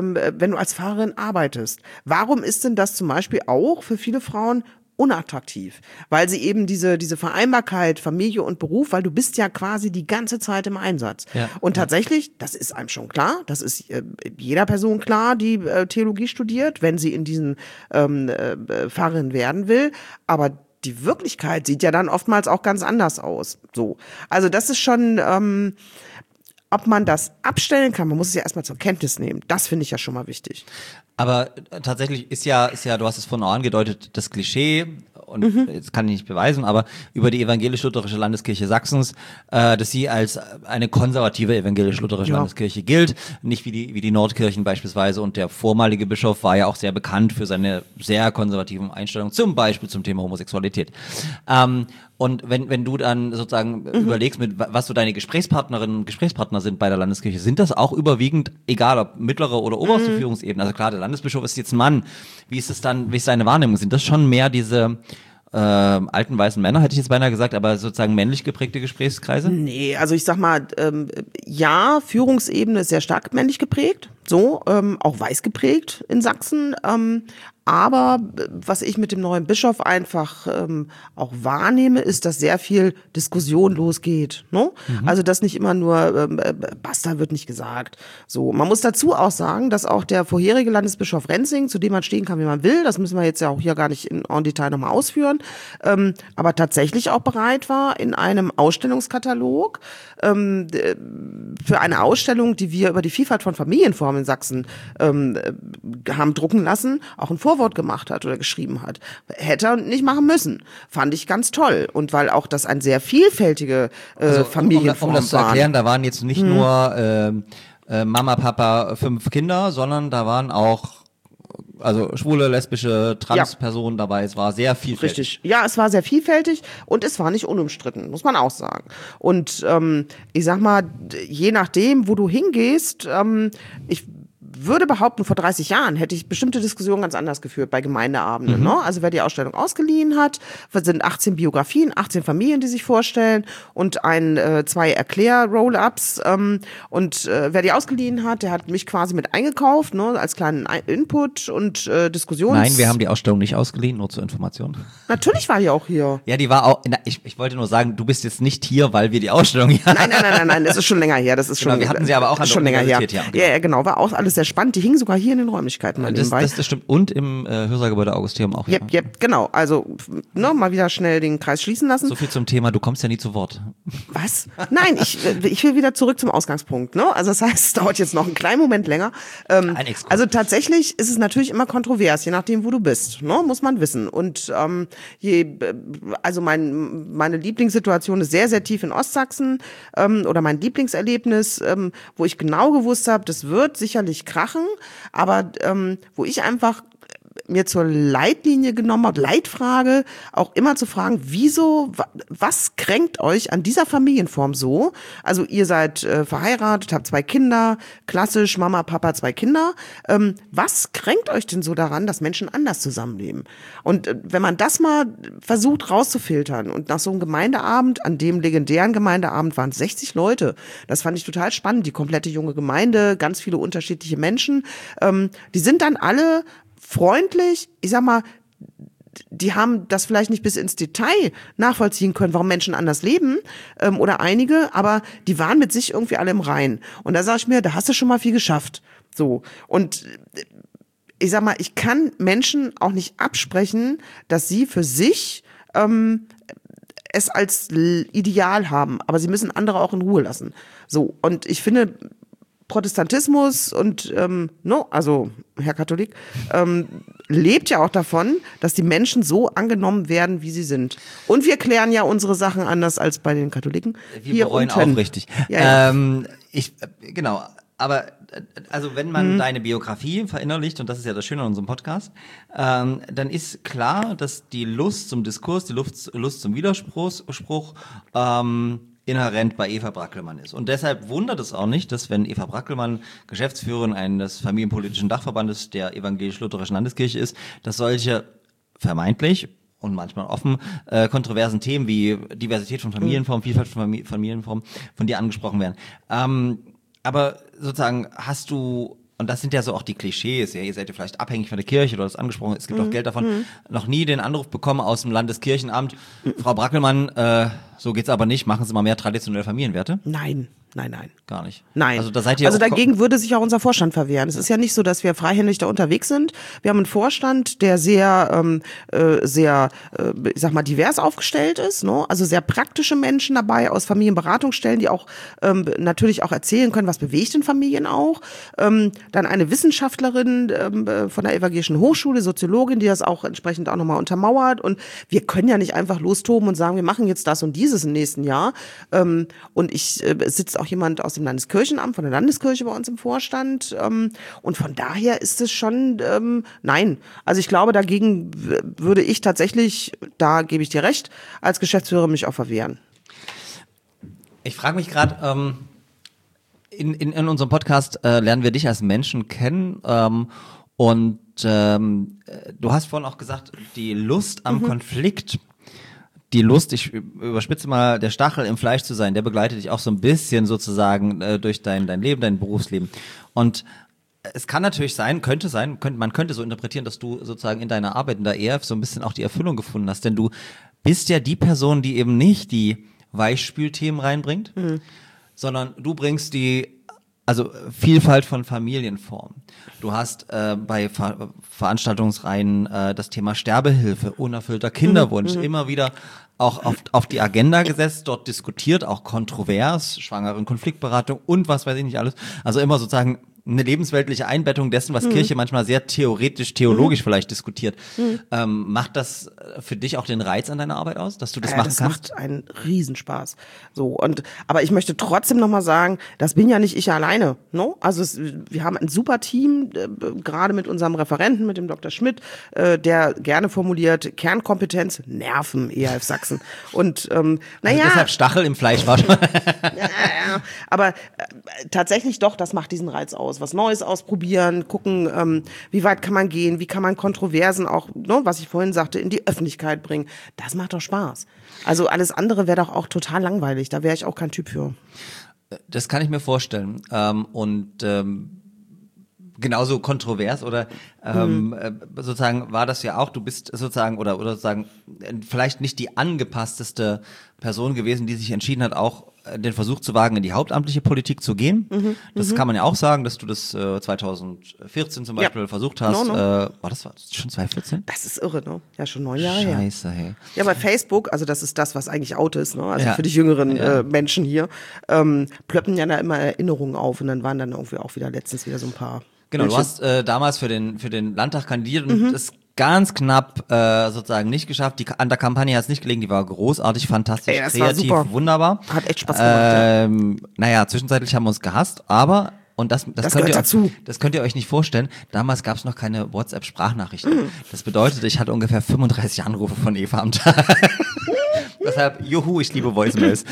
arbeitest? Warum ist denn das zum Beispiel auch für viele Frauen unattraktiv? Weil sie eben diese Vereinbarkeit, Familie und Beruf, weil du bist ja quasi die ganze Zeit im Einsatz. Ja. Und tatsächlich, das ist einem schon klar, das ist jeder Person klar, die Theologie studiert, wenn sie in diesen Pfarrerin werden will, aber die Wirklichkeit sieht ja dann oftmals auch ganz anders aus. So. Also das ist schon, ob man das abstellen kann, man muss es ja erstmal zur Kenntnis nehmen. Das finde ich ja schon mal wichtig. Aber tatsächlich ist ja, du hast es vorhin auch angedeutet, das Klischee und jetzt kann ich nicht beweisen, aber über die evangelisch-lutherische Landeskirche Sachsens, dass sie als eine konservative evangelisch-lutherische Landeskirche gilt, nicht wie die Nordkirchen beispielsweise, und der vormalige Bischof war ja auch sehr bekannt für seine sehr konservativen Einstellungen, zum Beispiel zum Thema Homosexualität. Und wenn du dann sozusagen überlegst, was so deine Gesprächspartnerinnen und Gesprächspartner sind bei der Landeskirche, sind das auch überwiegend, egal ob mittlere oder oberste Führungsebene, also klar, der Landesbischof ist jetzt ein Mann, wie ist seine Wahrnehmung? Sind das schon mehr diese alten weißen Männer, hätte ich jetzt beinahe gesagt, aber sozusagen männlich geprägte Gesprächskreise? Nee, also ich sag mal, ja, Führungsebene ist sehr stark männlich geprägt, so, auch weiß geprägt in Sachsen, aber was ich mit dem neuen Bischof einfach auch wahrnehme, ist, dass sehr viel Diskussion losgeht. Ne? Also dass nicht immer nur Basta wird nicht gesagt. So, man muss dazu auch sagen, dass auch der vorherige Landesbischof Renzing, zu dem man stehen kann, wie man will, das müssen wir jetzt ja auch hier gar nicht en Detail nochmal ausführen, aber tatsächlich auch bereit war, in einem Ausstellungskatalog für eine Ausstellung, die wir über die Vielfalt von Familienformen in Sachsen haben drucken lassen, auch ein Vorwort gemacht hat oder geschrieben hat. Hätte er nicht machen müssen. Fand ich ganz toll. Und weil auch das ein sehr vielfältige Familienform war. Um das zu erklären, da waren jetzt nicht nur Mama, Papa, 5 Kinder, sondern da waren auch schwule, lesbische, Transpersonen dabei. Es war sehr vielfältig. Richtig. Ja, es war sehr vielfältig und es war nicht unumstritten, muss man auch sagen. Und ich sag mal, je nachdem, wo du hingehst, ich würde behaupten, vor 30 Jahren hätte ich bestimmte Diskussionen ganz anders geführt bei Gemeindeabenden. Ne? Also wer die Ausstellung ausgeliehen hat, sind 18 Biografien, 18 Familien, die sich vorstellen und 2 Erklär-Roll-Ups. Und wer die ausgeliehen hat, der hat mich quasi mit eingekauft, ne? Als kleinen Input und Diskussions... Nein, wir haben die Ausstellung nicht ausgeliehen, nur zur Information. Natürlich war die auch hier. Ja, die war auch... Ich wollte nur sagen, du bist jetzt nicht hier, weil wir die Ausstellung hier... Nein, das ist schon länger her. Das ist genau, schon, wir hatten sie aber auch an der Universität her. Genau. Ja, genau, war auch alles sehr spannend. Die hingen sogar hier in den Räumlichkeiten. Das stimmt. Und im Hörsaal-Gebäude Augusteum auch. Yep, genau. Also mal wieder schnell den Kreis schließen lassen. So viel zum Thema, du kommst ja nie zu Wort. Was? Nein, ich will wieder zurück zum Ausgangspunkt. Ne? Also das heißt, es dauert jetzt noch einen kleinen Moment länger. Also tatsächlich ist es natürlich immer kontrovers, je nachdem, wo du bist. Ne? Muss man wissen. Und meine Lieblingssituation ist sehr, sehr tief in Ostsachsen oder mein Lieblingserlebnis, wo ich genau gewusst habe, das wird sicherlich krachen, aber wo ich einfach mir zur Leitlinie genommen habe, Leitfrage, auch immer zu fragen, wieso, was kränkt euch an dieser Familienform so? Also ihr seid verheiratet, habt 2 Kinder, klassisch Mama, Papa, 2 Kinder. Was kränkt euch denn so daran, dass Menschen anders zusammenleben? Und wenn man das mal versucht rauszufiltern und nach so einem Gemeindeabend, an dem legendären Gemeindeabend waren 60 Leute, das fand ich total spannend, die komplette junge Gemeinde, ganz viele unterschiedliche Menschen, die sind dann alle freundlich, ich sag mal, die haben das vielleicht nicht bis ins Detail nachvollziehen können, warum Menschen anders leben oder einige, aber die waren mit sich irgendwie alle im Reinen. Und da sage ich mir, da hast du schon mal viel geschafft. So. Und ich sag mal, ich kann Menschen auch nicht absprechen, dass sie für sich es als Ideal haben, aber sie müssen andere auch in Ruhe lassen. So. Und ich finde, Protestantismus und also Herr Katholik, lebt ja auch davon, dass die Menschen so angenommen werden, wie sie sind. Und wir klären ja unsere Sachen anders als bei den Katholiken. Wir bereuen auch richtig. Ja. Genau, aber also wenn man deine Biografie verinnerlicht, und das ist ja das Schöne an unserem Podcast, dann ist klar, dass die Lust zum Diskurs, die Lust zum Widerspruch inhärent bei Eva Brackelmann ist. Und deshalb wundert es auch nicht, dass wenn Eva Brackelmann Geschäftsführerin eines familienpolitischen Dachverbandes der evangelisch-lutherischen Landeskirche ist, dass solche vermeintlich und manchmal offen kontroversen Themen wie Diversität von Familienformen, Vielfalt von Familienformen von dir angesprochen werden. Aber sozusagen hast du, und das sind ja so auch die Klischees, ja, ihr seid ja vielleicht abhängig von der Kirche, du hast angesprochen, es gibt auch Geld davon, noch nie den Anruf bekommen aus dem Landeskirchenamt, Frau Brackelmann, so geht's aber nicht, machen Sie mal mehr traditionelle Familienwerte? Nein. Nein. Gar nicht. Nein. Also da seid ihr also auch dagegen würde sich auch unser Vorstand verwehren. Es ist ja nicht so, dass wir freihändig da unterwegs sind. Wir haben einen Vorstand, der sehr, ich sag mal, divers aufgestellt ist. Ne? Also sehr praktische Menschen dabei aus Familienberatungsstellen, die auch natürlich auch erzählen können, was bewegt in Familien auch. Dann eine Wissenschaftlerin von der Evangelischen Hochschule, Soziologin, die das auch entsprechend auch nochmal untermauert. Und wir können ja nicht einfach lostoben und sagen, wir machen jetzt das und dieses im nächsten Jahr. Und es sitzt auch jemand aus dem Landeskirchenamt, von der Landeskirche bei uns im Vorstand. Und von daher ist es schon, nein. Also ich glaube, dagegen würde ich tatsächlich, da gebe ich dir recht, als Geschäftsführer mich auch verwehren. Ich frage mich gerade, in unserem Podcast lernen wir dich als Menschen kennen und du hast vorhin auch gesagt, die Lust am Konflikt, die Lust, ich überspitze mal, der Stachel im Fleisch zu sein, der begleitet dich auch so ein bisschen sozusagen durch dein Leben, dein Berufsleben. Und es kann natürlich sein, man könnte so interpretieren, dass du sozusagen in deiner Arbeit in der ERF so ein bisschen auch die Erfüllung gefunden hast, denn du bist ja die Person, die eben nicht die Weichspülthemen reinbringt, sondern du bringst also Vielfalt von Familienformen. Du hast bei Veranstaltungsreihen das Thema Sterbehilfe, unerfüllter Kinderwunsch immer wieder auch auf die Agenda gesetzt, dort diskutiert, auch kontrovers, Schwangeren-Konfliktberatung und was weiß ich nicht alles. Also immer sozusagen eine lebensweltliche Einbettung dessen, was Kirche manchmal sehr theologisch vielleicht diskutiert. Macht das für dich auch den Reiz an deiner Arbeit aus, dass du das machen kannst? Das macht einen Riesenspaß. So, aber ich möchte trotzdem nochmal sagen, das bin ja nicht ich alleine. No? Also wir haben ein super Team, gerade mit unserem Referenten, mit dem Dr. Schmidt, der gerne formuliert, Kernkompetenz, Nerven, ERF Sachsen. Und also deshalb Stachel im Fleisch war schon. Ja, aber tatsächlich doch, das macht diesen Reiz aus. Was Neues ausprobieren, gucken, wie weit kann man gehen, wie kann man Kontroversen auch, ne, was ich vorhin sagte, in die Öffentlichkeit bringen. Das macht doch Spaß. Also alles andere wäre doch auch total langweilig. Da wäre ich auch kein Typ für. Das kann ich mir vorstellen. Genauso kontrovers oder sozusagen war das ja auch, du bist sozusagen oder sozusagen vielleicht nicht die angepassteste Person gewesen, die sich entschieden hat, auch den Versuch zu wagen, in die hauptamtliche Politik zu gehen. Das kann man ja auch sagen, dass du das 2014 zum Beispiel versucht hast. War das schon 2014? Das ist irre, ne? Ja, schon 9 Jahre her. Scheiße, hey. Ja, bei Facebook, also das ist das, was eigentlich out ist, ne? Also für die jüngeren Menschen hier, plöppen ja da immer Erinnerungen auf und dann waren dann irgendwie auch letztens wieder so ein paar. Genau, du hast damals für den Landtag kandidiert und es ganz knapp sozusagen nicht geschafft. An der Kampagne hat es nicht gelegen, die war großartig, fantastisch, kreativ, wunderbar. Hat echt Spaß gemacht. Naja, zwischenzeitlich haben wir uns gehasst, aber und das könnt ihr euch nicht vorstellen. Damals gab es noch keine WhatsApp-Sprachnachrichten. Das bedeutet, ich hatte ungefähr 35 Anrufe von Eva am Tag. Deshalb, juhu, ich liebe Voicemails.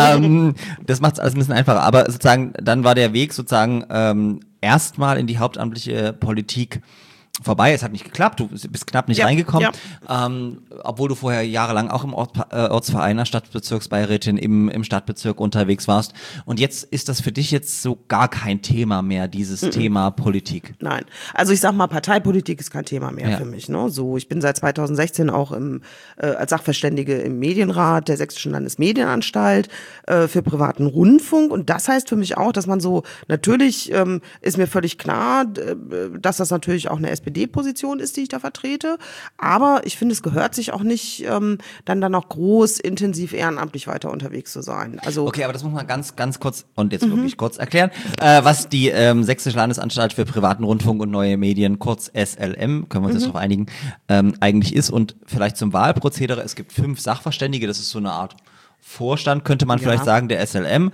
Das macht es alles ein bisschen einfacher. Aber sozusagen, dann war der Weg sozusagen erstmal in die hauptamtliche Politik vorbei. Es hat nicht geklappt, du bist knapp nicht reingekommen, obwohl du vorher jahrelang auch im Ortsverein, der Stadtbezirksbeirätin im Stadtbezirk unterwegs warst. Und jetzt ist das für dich jetzt so gar kein Thema mehr, dieses Thema Politik. Nein, also ich sag mal, Parteipolitik ist kein Thema mehr für mich. Ne? So, ich bin seit 2016 auch als Sachverständige im Medienrat der Sächsischen Landesmedienanstalt für privaten Rundfunk. Und das heißt für mich auch, dass man so, natürlich ist mir völlig klar, dass das natürlich auch eine SPD-Position ist, die ich da vertrete. Aber ich finde, es gehört sich auch nicht, dann auch groß, intensiv ehrenamtlich weiter unterwegs zu sein. Also okay, aber das muss man ganz kurz und jetzt wirklich kurz erklären, was die Sächsische Landesanstalt für privaten Rundfunk und neue Medien, kurz SLM, können wir uns jetzt darauf einigen, eigentlich ist. Und vielleicht zum Wahlprozedere, es gibt 5 Sachverständige, das ist so eine Art Vorstand, könnte man vielleicht sagen, der SLM,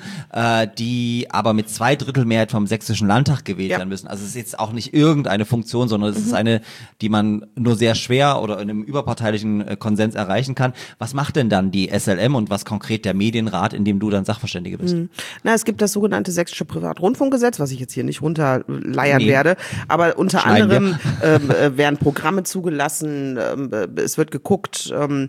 die aber mit 2/3 Mehrheit vom Sächsischen Landtag gewählt werden müssen. Also es ist jetzt auch nicht irgendeine Funktion, sondern es ist eine, die man nur sehr schwer oder in einem überparteilichen Konsens erreichen kann. Was macht denn dann die SLM und was konkret der Medienrat, in dem du dann Sachverständige bist? Na, es gibt das sogenannte Sächsische Privatrundfunkgesetz, was ich jetzt hier nicht runterleiern werde, aber unter anderem werden Programme zugelassen, es wird geguckt,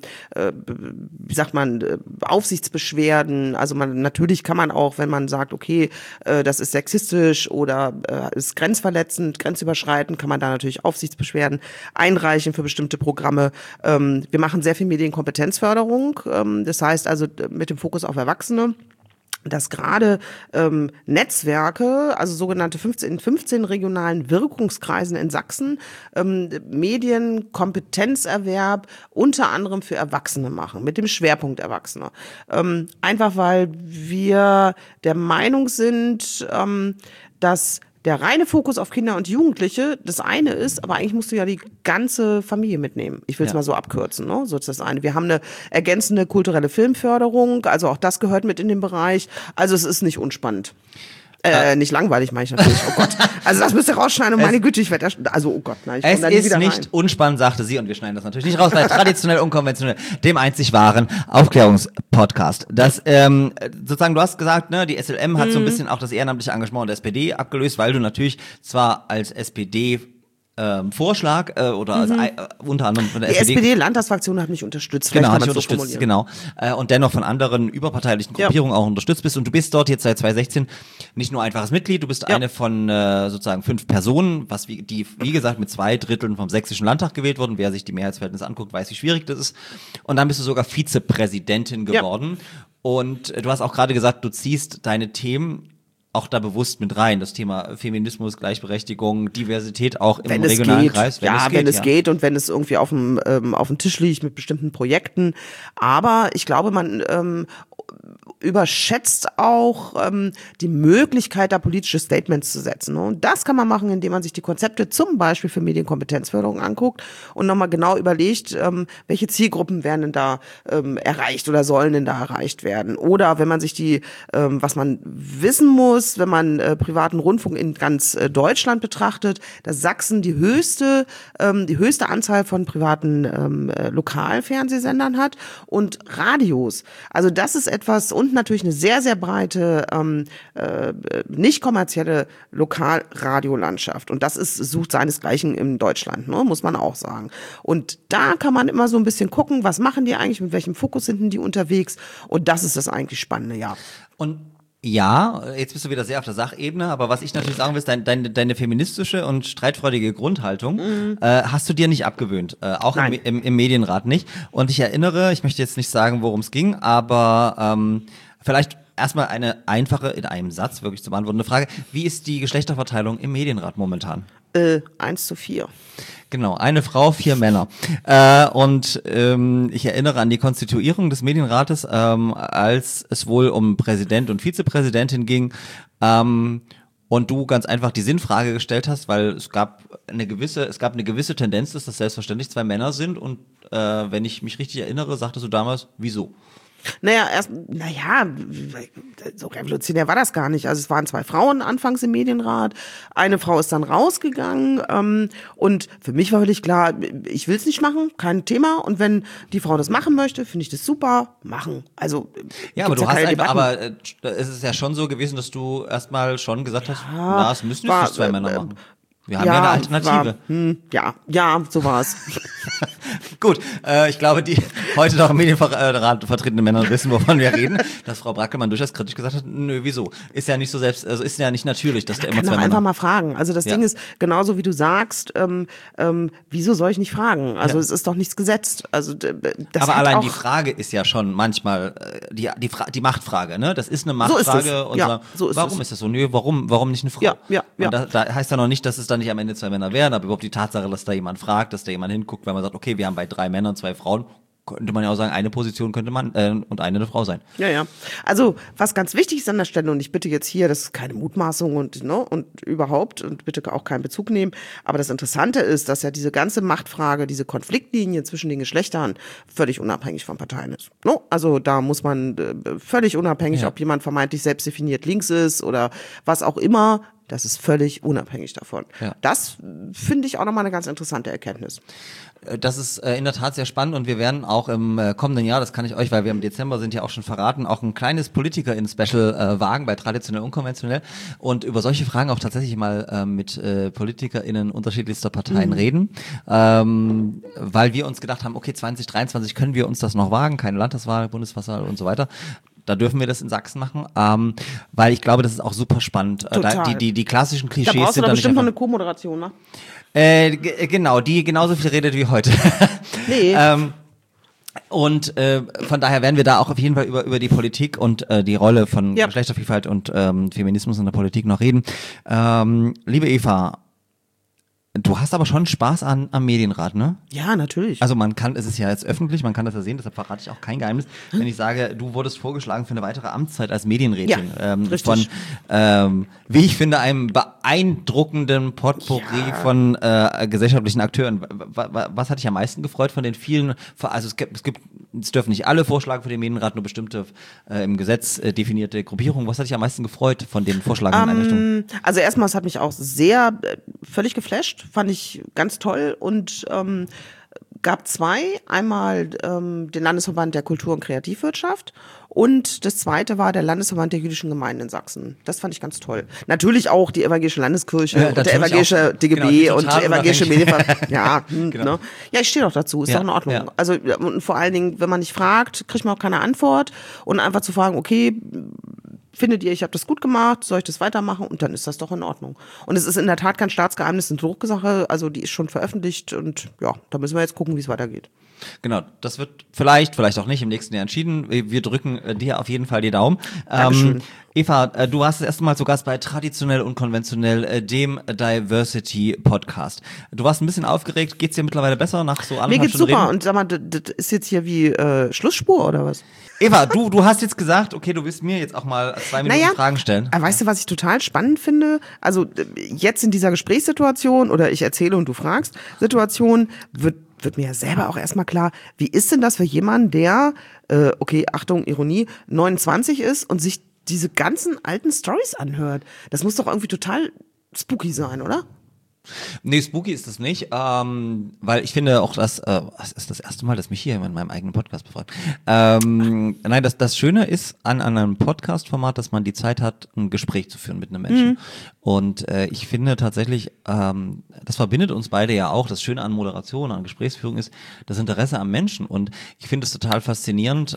wie sagt man, Aufsichtsbeschwerden, also natürlich kann man auch, wenn man sagt, okay, das ist sexistisch oder ist grenzverletzend, grenzüberschreitend, kann man da natürlich Aufsichtsbeschwerden einreichen für bestimmte Programme. Wir machen sehr viel Medienkompetenzförderung, das heißt also mit dem Fokus auf Erwachsene. dass gerade Netzwerke, also sogenannte 15 regionalen Wirkungskreisen in Sachsen, Medienkompetenzerwerb unter anderem für Erwachsene machen, mit dem Schwerpunkt Erwachsene. Einfach weil wir der Meinung sind, dass der reine Fokus auf Kinder und Jugendliche das eine ist, aber eigentlich musst du ja die ganze Familie mitnehmen. Ich will es mal so abkürzen, ne? So ist das eine. Wir haben eine ergänzende kulturelle Filmförderung, also auch das gehört mit in den Bereich. Also es ist nicht unspannend. Nicht langweilig, meine ich natürlich. Oh Gott. Also das müsst ihr rausschneiden und meine Güte, ich werde oh Gott, nein, ich komme da nie wieder rein. Es ist nicht unspannend, sagte sie, und wir schneiden das natürlich nicht raus, weil traditionell, unkonventionell, dem einzig wahren Aufklärungspodcast. Das, sozusagen, du hast gesagt, ne, die SLM hat so ein bisschen auch das ehrenamtliche Engagement der SPD abgelöst, weil du natürlich zwar als SPD Vorschlag oder als, unter anderem von der die SPD. Die SPD-Landtagsfraktion hat mich unterstützt. Genau, hat mich unterstützt, genau. Und dennoch von anderen überparteilichen Gruppierungen auch unterstützt bist. Und du bist dort jetzt seit 2016 nicht nur einfaches Mitglied, du bist eine von sozusagen 5 Personen, die, wie gesagt, mit 2/3 vom Sächsischen Landtag gewählt wurden. Wer sich die Mehrheitsverhältnisse anguckt, weiß, wie schwierig das ist. Und dann bist du sogar Vizepräsidentin geworden. Und du hast auch gerade gesagt, du ziehst deine Themen auch da bewusst mit rein, das Thema Feminismus, Gleichberechtigung, Diversität auch im regionalen Kreis. Wenn es geht und wenn es irgendwie auf dem Tisch liegt mit bestimmten Projekten. Aber ich glaube, man überschätzt auch die Möglichkeit, da politische Statements zu setzen. Und das kann man machen, indem man sich die Konzepte zum Beispiel für Medienkompetenzförderung anguckt und nochmal genau überlegt, welche Zielgruppen werden denn da erreicht oder sollen denn da erreicht werden. Oder wenn man sich was man wissen muss, wenn man privaten Rundfunk in ganz Deutschland betrachtet, dass Sachsen die höchste Anzahl von privaten Lokalfernsehsendern hat und Radios. Also das ist etwas und natürlich eine sehr, sehr breite, nicht kommerzielle Lokalradiolandschaft. Und das sucht seinesgleichen in Deutschland, ne, muss man auch sagen. Und da kann man immer so ein bisschen gucken, was machen die eigentlich, mit welchem Fokus sind denn die unterwegs? Und das ist das eigentlich Spannende, ja. Und ja, jetzt bist du wieder sehr auf der Sachebene, aber was ich natürlich sagen will, ist, deine feministische und streitfreudige Grundhaltung hast du dir nicht abgewöhnt, auch im Medienrat nicht. Und ich erinnere, ich möchte jetzt nicht sagen, worum es ging, aber vielleicht erstmal eine einfache, in einem Satz wirklich zu beantwortende Frage. Wie ist die Geschlechterverteilung im Medienrat momentan? 1:4. Genau, eine Frau, 4 Männer. Und ich erinnere an die Konstituierung des Medienrates, als es wohl um Präsident und Vizepräsidentin ging, und du ganz einfach die Sinnfrage gestellt hast, weil es gab eine gewisse Tendenz, dass das selbstverständlich 2 Männer sind, und wenn ich mich richtig erinnere, sagtest du damals, wieso? So revolutionär war das gar nicht. Also es waren 2 Frauen anfangs im Medienrat. Eine Frau ist dann rausgegangen und für mich war völlig klar, ich will es nicht machen, kein Thema. Und wenn die Frau das machen möchte, finde ich das super, machen. Also ja, aber es ist ja schon so gewesen, dass du erstmal schon gesagt hast, es müssen nicht 2 Männer machen. Wir haben ja eine Alternative. So war es. Gut, ich glaube, die heute noch im Medienrat vertretenen Männer wissen, wovon wir reden, dass Frau Brackelmann durchaus kritisch gesagt hat, nö, wieso? Ist ja nicht so ist ja nicht natürlich, dass da immer 2 Männer... einfach mal fragen. Also das Ding ist, genauso wie du sagst, wieso soll ich nicht fragen? Also es ist doch nichts gesetzt. Also das aber allein die Frage ist ja schon manchmal die Machtfrage, ne? Das ist eine Machtfrage. Warum ist das so? Nö, warum nicht eine Frau? Ja. Und da heißt ja noch nicht, dass es dann nicht am Ende 2 Männer wären, aber überhaupt die Tatsache, dass da jemand fragt, dass da jemand hinguckt, weil man sagt, okay, wir haben bei 3 Männern 2 Frauen, könnte man ja auch sagen, eine Position könnte man und eine Frau sein. Ja. Also was ganz wichtig ist an der Stelle, und ich bitte jetzt hier, das ist keine Mutmaßung und überhaupt und bitte auch keinen Bezug nehmen, aber das Interessante ist, dass ja diese ganze Machtfrage, diese Konfliktlinie zwischen den Geschlechtern völlig unabhängig von Parteien ist. No? Also da muss man völlig unabhängig, ob jemand vermeintlich selbstdefiniert links ist oder was auch immer, das ist völlig unabhängig davon. Ja. Das finde ich auch nochmal eine ganz interessante Erkenntnis. Das ist in der Tat sehr spannend, und wir werden auch im kommenden Jahr, das kann ich euch, weil wir im Dezember sind ja auch schon verraten, auch ein kleines Politiker-in-Special wagen bei traditionell unkonventionell und über solche Fragen auch tatsächlich mal mit PolitikerInnen unterschiedlichster Parteien reden, weil wir uns gedacht haben, okay, 2023 können wir uns das noch wagen, keine Landtagswahl, Bundeswahl und so weiter. Da dürfen wir das in Sachsen machen, weil ich glaube, das ist auch super spannend. Die klassischen Klischees da brauchst sind du da bestimmt nicht noch eine Co-Moderation, ne? Genau, die genauso viel redet wie heute. Nee. Und von daher werden wir da auch auf jeden Fall über die Politik und die Rolle von Geschlechtervielfalt und Feminismus in der Politik noch reden. Liebe Eva, du hast aber schon Spaß am Medienrat, ne? Ja, natürlich. Also es ist ja jetzt öffentlich, man kann das ja sehen, deshalb verrate ich auch kein Geheimnis, wenn ich sage, du wurdest vorgeschlagen für eine weitere Amtszeit als Medienrätin. Richtig. Von, wie ich finde, einem beeindruckenden Potpourri von gesellschaftlichen Akteuren. Was hat dich am meisten gefreut von den vielen, also es dürfen nicht alle vorschlagen für den Medienrat, nur bestimmte im Gesetz definierte Gruppierungen. Was hat dich am meisten gefreut von den vorschlagenden Einrichtungen? Also erstmal, es hat mich auch sehr völlig geflasht. Fand ich ganz toll und gab zwei. Einmal den Landesverband der Kultur- und Kreativwirtschaft und das zweite war der Landesverband der jüdischen Gemeinden in Sachsen. Das fand ich ganz toll. Natürlich auch die evangelische Landeskirche und der evangelische auch, DGB und der evangelische Medienverband. Ja, genau. Ne? Ja, ich stehe doch dazu, ist doch in Ordnung. Ja. Also und vor allen Dingen, wenn man nicht fragt, kriegt man auch keine Antwort und einfach zu fragen, okay, findet ihr, ich habe das gut gemacht, soll ich das weitermachen? Und dann ist das doch in Ordnung. Und es ist in der Tat kein Staatsgeheimnis, eine Drucksache, also die ist schon veröffentlicht und ja, da müssen wir jetzt gucken, wie es weitergeht. Genau, das wird vielleicht auch nicht im nächsten Jahr entschieden. Wir drücken dir auf jeden Fall die Daumen. Dankeschön. Eva, du warst das erste Mal zu Gast bei Traditionell und Konventionell, dem Diversity Podcast. Du warst ein bisschen aufgeregt. Geht's dir mittlerweile besser nach so anderthalb Stunden? Mir geht's super. Reden? Und sag mal, das ist jetzt hier wie Schlussspur oder was? Eva, du hast jetzt gesagt, okay, du willst mir jetzt auch mal 2 Minuten Fragen stellen. Weißt du, was ich total spannend finde? Also jetzt in dieser Gesprächssituation oder ich erzähle und du fragst Situation wird mir ja selber auch erstmal klar, wie ist denn das für jemanden, der, okay, Achtung, Ironie, 29 ist und sich diese ganzen alten Storys anhört? Das muss doch irgendwie total spooky sein, oder? Nee, spooky ist das nicht, weil ich finde auch, das ist das erste Mal, dass mich hier in meinem eigenen Podcast befragt. Nein, das Schöne ist an einem Podcast-Format, dass man die Zeit hat, ein Gespräch zu führen mit einem Menschen. Und ich finde tatsächlich, das verbindet uns beide ja auch. Das Schöne an Moderation, an Gesprächsführung ist das Interesse am Menschen. Und ich finde es total faszinierend,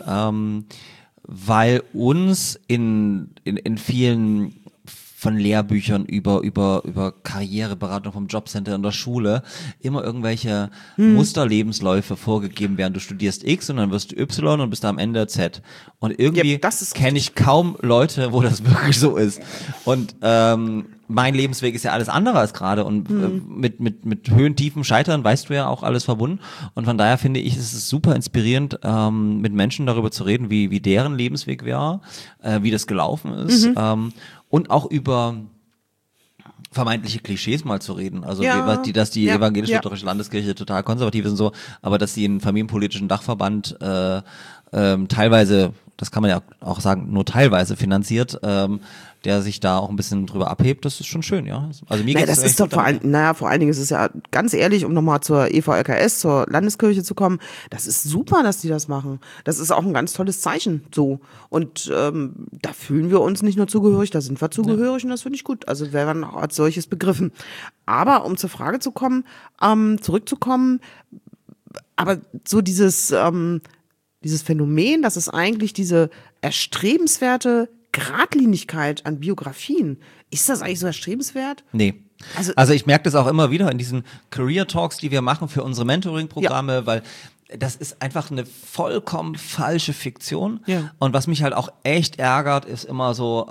weil uns in vielen von Lehrbüchern über Karriereberatung vom Jobcenter in der Schule immer irgendwelche Musterlebensläufe vorgegeben werden. Du studierst X und dann wirst du Y und bist am Ende Z. Und irgendwie kenne ich kaum Leute, wo das wirklich so ist. Und mein Lebensweg ist ja alles andere als gerade und mit Höhen, Tiefen, Scheitern weißt du ja auch alles verbunden. Und von daher finde ich, es ist super inspirierend, mit Menschen darüber zu reden, wie deren Lebensweg war, wie das gelaufen ist. Und auch über vermeintliche Klischees mal zu reden. Also, dass die evangelisch-lutherische Landeskirche total konservativ ist und so, aber dass sie einen familienpolitischen Dachverband teilweise, das kann man ja auch sagen, nur teilweise finanziert, der sich da auch ein bisschen drüber abhebt, das ist schon schön, ja. Also mir geht's das ist doch vor allen Dingen ist es ja ganz ehrlich, um nochmal zur EVLKS, zur Landeskirche zu kommen, das ist super, dass die das machen. Das ist auch ein ganz tolles Zeichen, so. Und da fühlen wir uns nicht nur zugehörig, da sind wir zugehörig und das finde ich gut. Also werden auch als solches begriffen. Aber um zur Frage zu kommen, zurückzukommen, aber so dieses Phänomen, dass es eigentlich diese erstrebenswerte Gradlinigkeit an Biografien, ist das eigentlich so erstrebenswert? Nee. Also ich merke das auch immer wieder in diesen Career Talks, die wir machen für unsere Mentoring-Programme, weil das ist einfach eine vollkommen falsche Fiktion. Ja. Und was mich halt auch echt ärgert, ist immer so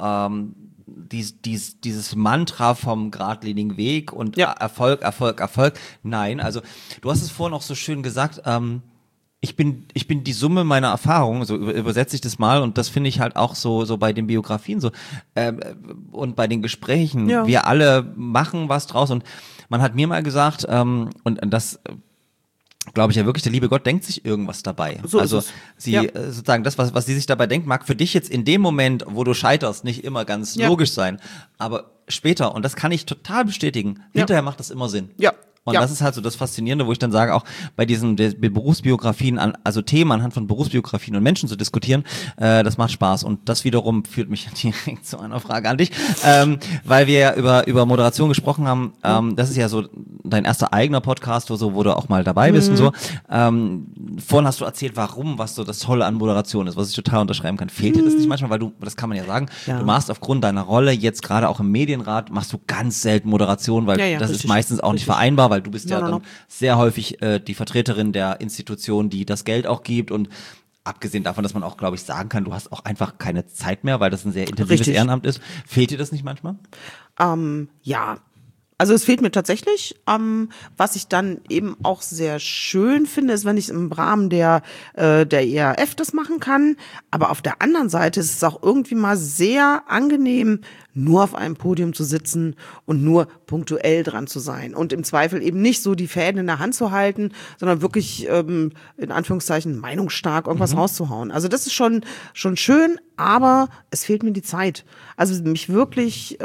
dieses Mantra vom geradlinigen Weg und Erfolg. Nein, also du hast es vorhin auch so schön gesagt, ich bin die Summe meiner Erfahrungen, so übersetze ich das mal, und das finde ich halt auch so bei den Biografien so und bei den Gesprächen. Ja. Wir alle machen was draus, und man hat mir mal gesagt, und das glaube ich ja wirklich, der liebe Gott denkt sich irgendwas dabei. So also sie sozusagen das, was sie sich dabei denkt, mag für dich jetzt in dem Moment, wo du scheiterst, nicht immer ganz logisch sein, aber später, und das kann ich total bestätigen, hinterher macht das immer Sinn. Ja. Und das ist halt so das Faszinierende, wo ich dann sage, auch bei diesen Berufsbiografien, also Themen anhand von Berufsbiografien und Menschen zu diskutieren, das macht Spaß. Und das wiederum führt mich direkt zu einer Frage an dich, weil wir ja über Moderation gesprochen haben. Das ist ja so dein erster eigener Podcast, wo du auch mal dabei bist und so. Vorhin hast du erzählt, was so das Tolle an Moderation ist, was ich total unterschreiben kann. Fehlt dir das nicht manchmal? Weil das kann man ja sagen, du machst aufgrund deiner Rolle jetzt gerade auch im Medienrat, machst du ganz selten Moderation, weil das ist meistens auch nicht vereinbar, weil weil du bist ja dann sehr häufig die Vertreterin der Institution, die das Geld auch gibt und abgesehen davon, dass man auch, glaube ich, sagen kann, du hast auch einfach keine Zeit mehr, weil das ein sehr intensives Ehrenamt ist. Fehlt dir das nicht manchmal? Ja. Also es fehlt mir tatsächlich. Was ich dann eben auch sehr schön finde, ist, wenn ich im Rahmen der ERF das machen kann. Aber auf der anderen Seite ist es auch irgendwie mal sehr angenehm, nur auf einem Podium zu sitzen und nur punktuell dran zu sein. Und im Zweifel eben nicht so die Fäden in der Hand zu halten, sondern wirklich, in Anführungszeichen, meinungsstark irgendwas rauszuhauen. Also das ist schon schön, aber es fehlt mir die Zeit. Also mich wirklich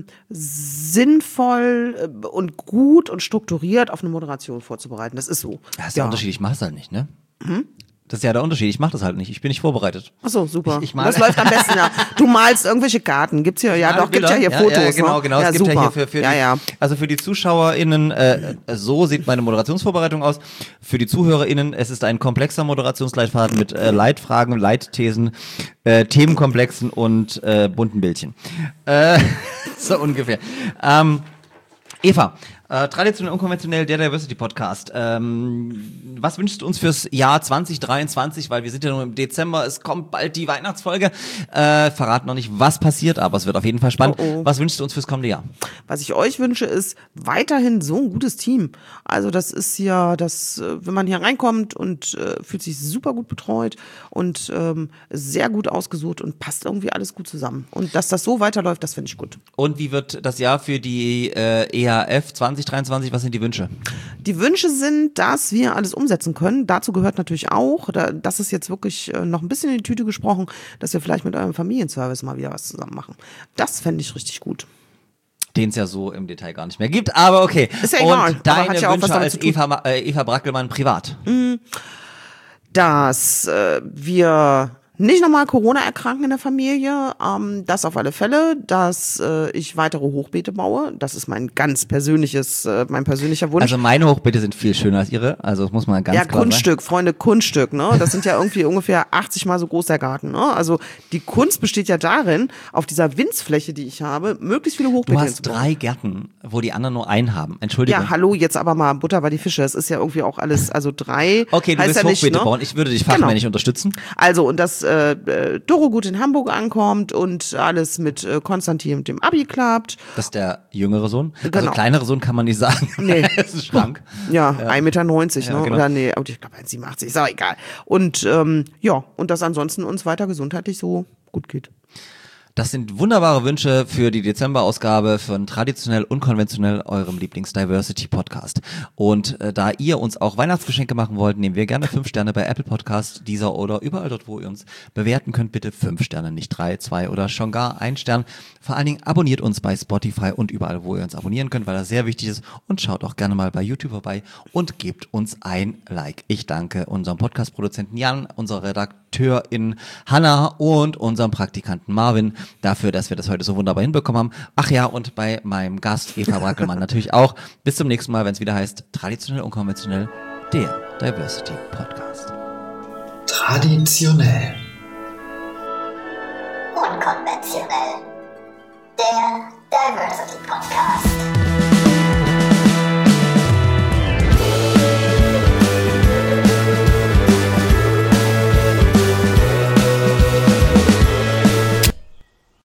sinnvoll und gut und strukturiert auf eine Moderation vorzubereiten. Das ist so. Das ist der Unterschied, ich mache es halt nicht, ne? Das ist ja der Unterschied, ich mache das halt nicht, ich bin nicht vorbereitet. Ach so, super. Ich mal. Das läuft am besten, ja. Du malst irgendwelche Karten, gibt's hier, ja doch, gibt's ja hier Fotos. Ja, genau, ne? es gibt super. ja hier für die, also für die ZuschauerInnen, so sieht meine Moderationsvorbereitung aus. Für die ZuhörerInnen, es ist ein komplexer Moderationsleitfaden mit Leitfragen, Leitthesen, Themenkomplexen und bunten Bildchen. So ungefähr. Eva, traditionell unkonventionell, der Diversity Podcast. Was wünschst du uns fürs Jahr 2023? Weil wir sind ja nur im Dezember, es kommt bald die Weihnachtsfolge. Verrat noch nicht, was passiert, aber es wird auf jeden Fall spannend. Was wünschst du uns fürs kommende Jahr? Was ich euch wünsche, ist weiterhin so ein gutes Team. Also das ist ja das, wenn man hier reinkommt und fühlt sich super gut betreut und sehr gut ausgesucht und passt irgendwie alles gut zusammen. Und dass das so weiterläuft, das finde ich gut. Und wie wird das Jahr für die ERF 2023, was sind die Wünsche? Die Wünsche sind, dass wir alles umsetzen können. Dazu gehört natürlich auch, das ist jetzt wirklich noch ein bisschen in die Tüte gesprochen, dass wir vielleicht mit eurem Familienservice mal wieder was zusammen machen. Das fände ich richtig gut. Den es ja so im Detail gar nicht mehr gibt, aber okay. Ist ja egal. Und deine hat ja auch Wünsche was damit als zu tun. Eva Brackelmann privat? Dass wir nicht nochmal Corona erkranken in der Familie, das auf alle Fälle, dass ich weitere Hochbeete baue, das ist mein persönlicher Wunsch. Also meine Hochbeete sind viel schöner als ihre, also das muss man ganz klar sagen. Kunststück, Freunde, Kunststück, ne? Das sind ja irgendwie ungefähr 80 mal so groß der Garten, ne? Also die Kunst besteht ja darin, auf dieser Winzfläche, die ich habe, möglichst viele Hochbeete Du hast hinzubauen. 3 Gärten, wo die anderen nur einen haben, Entschuldigung. Ja, hallo, jetzt aber mal Butter bei die Fische, es ist ja irgendwie auch alles, also 3. Okay, du heißt willst ja nicht, Hochbeete ne? bauen, ich würde dich fachmännisch unterstützen. Also, und dass Doro gut in Hamburg ankommt und alles mit Konstantin und dem Abi klappt. Das ist der jüngere Sohn. Also Genau. kleinere Sohn kann man nicht sagen. Nee. Das ist ein Schrank. Ja, 1,90 Meter, ne? genau. Oder nee, ich glaube 1,87, ist auch egal. Und und dass ansonsten uns weiter gesundheitlich so gut geht. Das sind wunderbare Wünsche für die Dezember-Ausgabe von Traditionell Unkonventionell, eurem Lieblings-Diversity-Podcast. Und da ihr uns auch Weihnachtsgeschenke machen wollt, nehmen wir gerne 5 Sterne bei Apple Podcast, Deezer oder überall dort, wo ihr uns bewerten könnt. Bitte 5 Sterne, nicht 3, 2 oder schon gar 1 Stern. Vor allen Dingen abonniert uns bei Spotify und überall, wo ihr uns abonnieren könnt, weil das sehr wichtig ist. Und schaut auch gerne mal bei YouTube vorbei und gebt uns ein Like. Ich danke unserem Podcast-Produzenten Jan, unserer Redakteurin Hanna und unserem Praktikanten Marvin dafür, dass wir das heute so wunderbar hinbekommen haben. Ach ja, und bei meinem Gast Eva Brackelmann natürlich auch. Bis zum nächsten Mal, wenn es wieder heißt Traditionell Unkonventionell, der Diversity Podcast. Traditionell. Unkonventionell. Der Diversity Podcast.